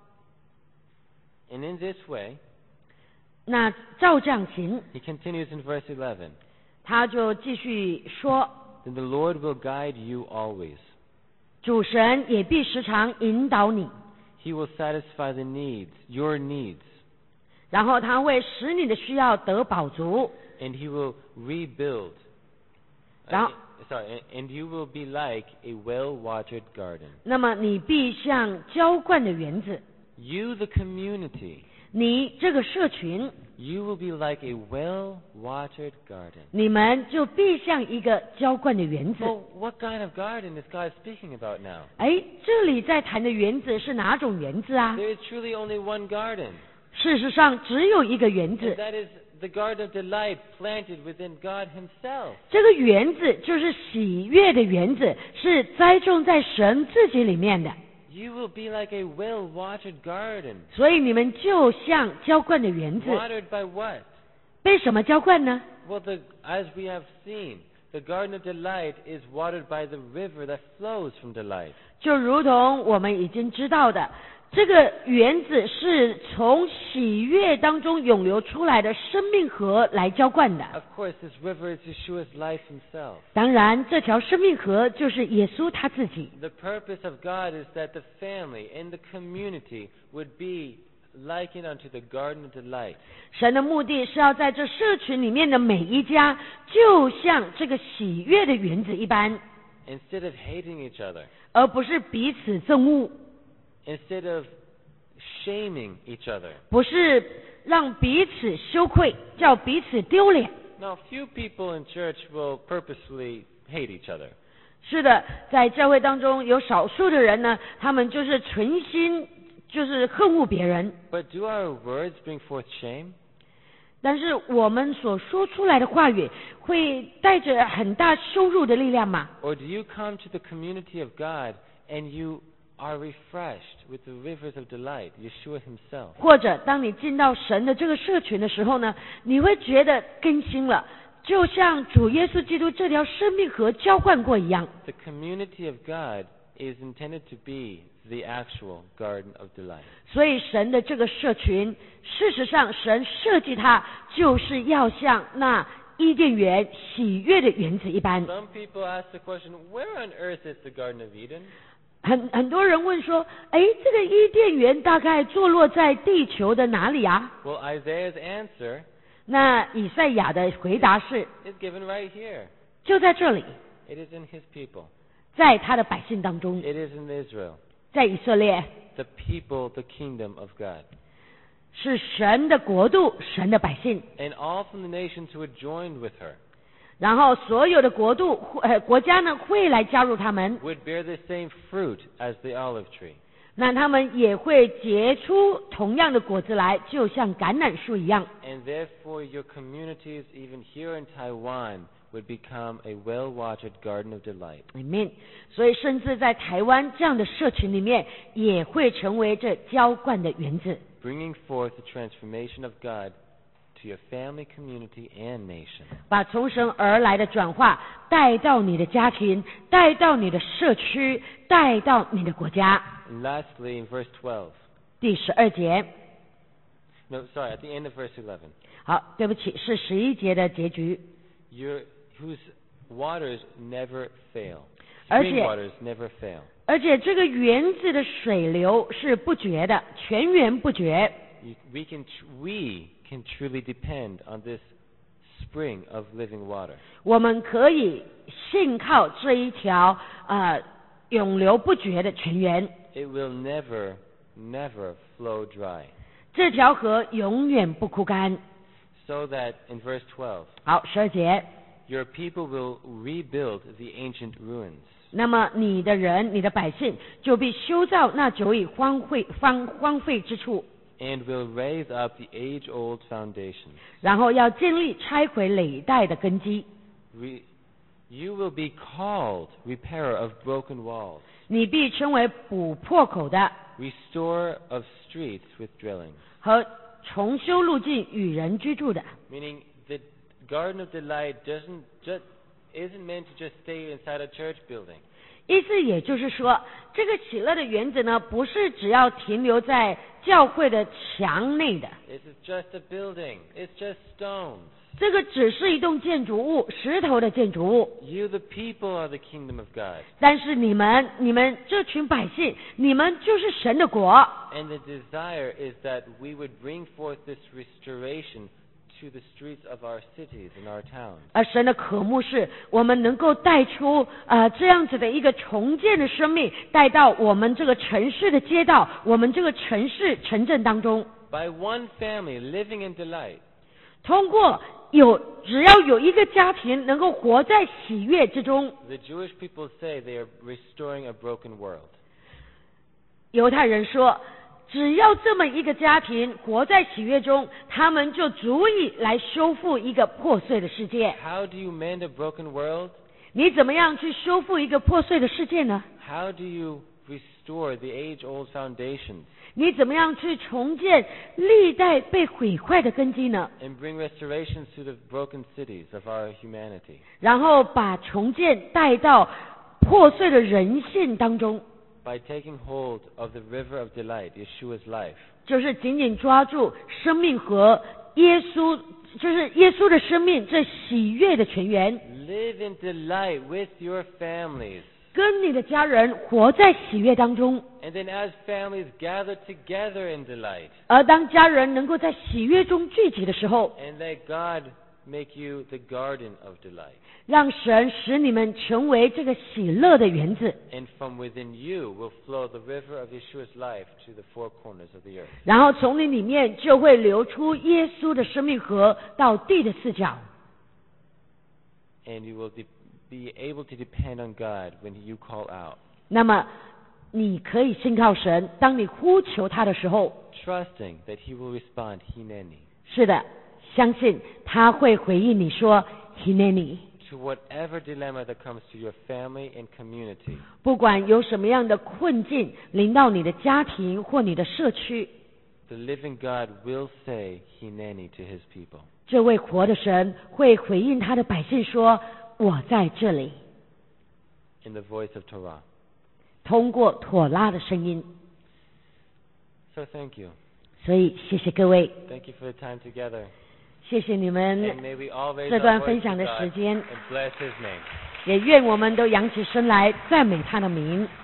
Speaker 1: And in this way,
Speaker 2: 那照这样行，
Speaker 1: he continues in verse eleven.
Speaker 2: 他就继续说，
Speaker 1: Then the Lord will guide you always.
Speaker 2: 主神也必时常引导你，
Speaker 1: He will satisfy the needs, your needs,
Speaker 2: 然后他会使你的需要得饱足，
Speaker 1: and he will rebuild.
Speaker 2: 然后
Speaker 1: Uh, sorry, and you will be like a well-watered garden.
Speaker 2: 那么你必像浇灌的园子，
Speaker 1: You, the community,
Speaker 2: 你这个社群，
Speaker 1: you will be like a well-watered garden.
Speaker 2: 你们就必像一个浇灌的园子。
Speaker 1: Well, what kind of garden is God speaking about now?
Speaker 2: 哎，这里在谈的园子是哪种园子啊？
Speaker 1: There is truly only one garden,
Speaker 2: 事实上只有一个园
Speaker 1: and
Speaker 2: 子，
Speaker 1: that is the garden of delight planted within God Himself.
Speaker 2: 这个园子就是喜悦的园子，是栽种在神自己里面的。
Speaker 1: You will be like a well-watered garden.
Speaker 2: 所以你们就像浇灌的园子，
Speaker 1: Watered by what?
Speaker 2: 被什么浇灌呢？
Speaker 1: Well, the, as we have seen, the garden of delight is watered by the river that flows from delight.
Speaker 2: 就如同我们已经知道的，这个园子是从喜悦当中涌流出来的生命河来浇灌的。
Speaker 1: Of course, this river is Yeshua's life Himself.
Speaker 2: 当然，这条生命河就是耶稣他自己。
Speaker 1: The purpose of God is that the family and the community would be likened unto the garden of delight.
Speaker 2: 神的目的是要在这社群里面的每一家，就像这个喜悦的园子一般，
Speaker 1: Instead of hating each other,
Speaker 2: 而不是彼此憎恶，
Speaker 1: instead of shaming each other.
Speaker 2: 不是让彼此羞愧，叫彼此丢脸。
Speaker 1: Now, few people in church will purposefully hate each other.
Speaker 2: 是的，在教会当中有少数的人呢，他们就是存心就是恨恶别人，
Speaker 1: But do our words bring forth shame?
Speaker 2: 但是我们所说出来的话语会带着很大羞辱的力量吗？
Speaker 1: Or do you come to the community of God and you are refreshed with the rivers of delight, Yeshua Himself?
Speaker 2: 或者当你进到神的这个社群的时候呢，你会觉得更新了，就像主耶稣基督这条生命河浇灌过一样。
Speaker 1: The community of God is intended to be the actual garden of delight.
Speaker 2: 所以神的这个社群，事实上神设计它就是要像那伊甸园喜悦的园子一般。
Speaker 1: Some people ask the question, where on earth is the Garden of Eden?
Speaker 2: 很很多人问说，哎，这个伊甸园大概坐落在地球的哪里啊？
Speaker 1: Well, Isaiah's answer
Speaker 2: 那以赛亚的回答是，
Speaker 1: is given right here.
Speaker 2: 就在这里，
Speaker 1: It is in His people.
Speaker 2: 在他的百姓当中，
Speaker 1: It is in Israel.
Speaker 2: 在以色列，
Speaker 1: The people, the kingdom of God.
Speaker 2: 是神的国度，神的百姓。
Speaker 1: And all from the nations who had joined with her
Speaker 2: 然后所有的国度呃国家呢会来加入他们，
Speaker 1: would bear the same fruit as the olive tree.
Speaker 2: 那他们也会结出同样的果子来，就像橄榄树一样。
Speaker 1: And therefore your communities, even here in Taiwan, would become a well-watered garden of delight.
Speaker 2: Amen。所以甚至在台湾这样的社群里面，也会成为这浇灌的园子，
Speaker 1: Bringing forth the transformation of God to your family, community, and nation.
Speaker 2: 把从神而来的转化带到你的家庭，带到你的社区，带到你的国家。
Speaker 1: And lastly, in verse twelve,
Speaker 2: 第十二节，
Speaker 1: no, sorry, at the end of verse eleven,
Speaker 2: 好，对不起，是十一节的结局。
Speaker 1: your, whose waters never fail.
Speaker 2: 而
Speaker 1: Spring
Speaker 2: 且
Speaker 1: waters never fail.
Speaker 2: 而且这个园子的水流是不绝的，泉源不绝。
Speaker 1: You- We can, tr- we can truly depend on this spring of living water.
Speaker 2: 我们可以信靠这一条呃永流不绝的泉源，
Speaker 1: It will never, never flow dry.
Speaker 2: 这条河永远不枯干。
Speaker 1: So that in verse twelve,
Speaker 2: 好，十二节，
Speaker 1: your people will rebuild the ancient ruins.
Speaker 2: 那么你的人，你的百姓就必修造那久已荒废荒荒废之处，
Speaker 1: And will raise up the age-old foundations.
Speaker 2: 然后要建立拆毁累代的根基。
Speaker 1: Re- you will be called repairer of broken walls,
Speaker 2: 你必称为补破口的
Speaker 1: restorer of streets with drillings.
Speaker 2: 和重修路径与人居住的。
Speaker 1: Meaning the Garden of Delight doesn't just isn't meant to just stay inside a church building.
Speaker 2: 意思也就是说，这个喜乐的原则呢，不是只要停留在教会的墙内的，
Speaker 1: This is just a building. It's just stones.
Speaker 2: 这个只是一栋建筑物，石头的建筑物。
Speaker 1: You, the people, are the kingdom of God.
Speaker 2: 但是你们，你们这群百姓，你们就是神的国。
Speaker 1: And the desire is that we would bring forth this restoration into the streets of our cities and our towns.
Speaker 2: 而神的渴慕是我们能够带出呃这样子的一个重建的生命，带到我们这个城市的街道，我们这个城市城镇当中。
Speaker 1: By one family living in delight.
Speaker 2: 通过有只要有一个家庭能够活在喜悦之中。
Speaker 1: The Jewish people say they are restoring a broken world.
Speaker 2: 犹太人说，只要这么一个家庭活在喜悦中，他们就足以来修复一个破碎的世界。
Speaker 1: How do you mend a broken world?
Speaker 2: 你怎么样去修复一个破碎的世界呢？
Speaker 1: How do you restore the age-old foundations?
Speaker 2: 你怎么样去重建历代被毁坏的根基呢？
Speaker 1: And bring restorations to the broken cities of our humanity.
Speaker 2: 然后把重建带到破碎的人性当中。
Speaker 1: By taking hold of the river of delight, Yeshua's life.
Speaker 2: 就是紧紧抓住生命和耶稣，就是耶稣的生命，这喜悦的泉源。
Speaker 1: Live in delight with your families.
Speaker 2: 跟你的家人活在喜悦当中。
Speaker 1: And then as families gather together in delight.
Speaker 2: 而当家人能够在喜悦中聚集的时候，
Speaker 1: And let God make you the garden of delight.
Speaker 2: 让神使你们成为这个喜乐的园子。
Speaker 1: And from within you will flow the river of Yeshua's life to the four corners of the earth.
Speaker 2: 然后从你里面就会流出耶稣的生命河到地的四角。
Speaker 1: And you will de- be able to depend on God when you call out.
Speaker 2: 那么你可以信靠神，当你呼求他的时候，
Speaker 1: Trusting that He will respond, Hineni.
Speaker 2: 是的，相信他会回应你说 Hineni。
Speaker 1: To whatever dilemma that comes to your family and community.
Speaker 2: 不管有什么样的困境临到你的家庭或你的社区，
Speaker 1: The living God will say Hineni to His people.
Speaker 2: 这位活的神会回应他的百姓说：“我在这里。”
Speaker 1: In the voice of Torah.
Speaker 2: 通过妥拉的声音。
Speaker 1: So thank you.
Speaker 2: 所以谢谢各位，
Speaker 1: Thank you for the time together.
Speaker 2: 谢谢你
Speaker 1: And
Speaker 2: 们
Speaker 1: may we all raise
Speaker 2: 这
Speaker 1: our
Speaker 2: 段
Speaker 1: voice
Speaker 2: 分
Speaker 1: to
Speaker 2: 享的
Speaker 1: God
Speaker 2: 时间，
Speaker 1: and bless His name.
Speaker 2: 也愿我们都扬起声来赞美他的名。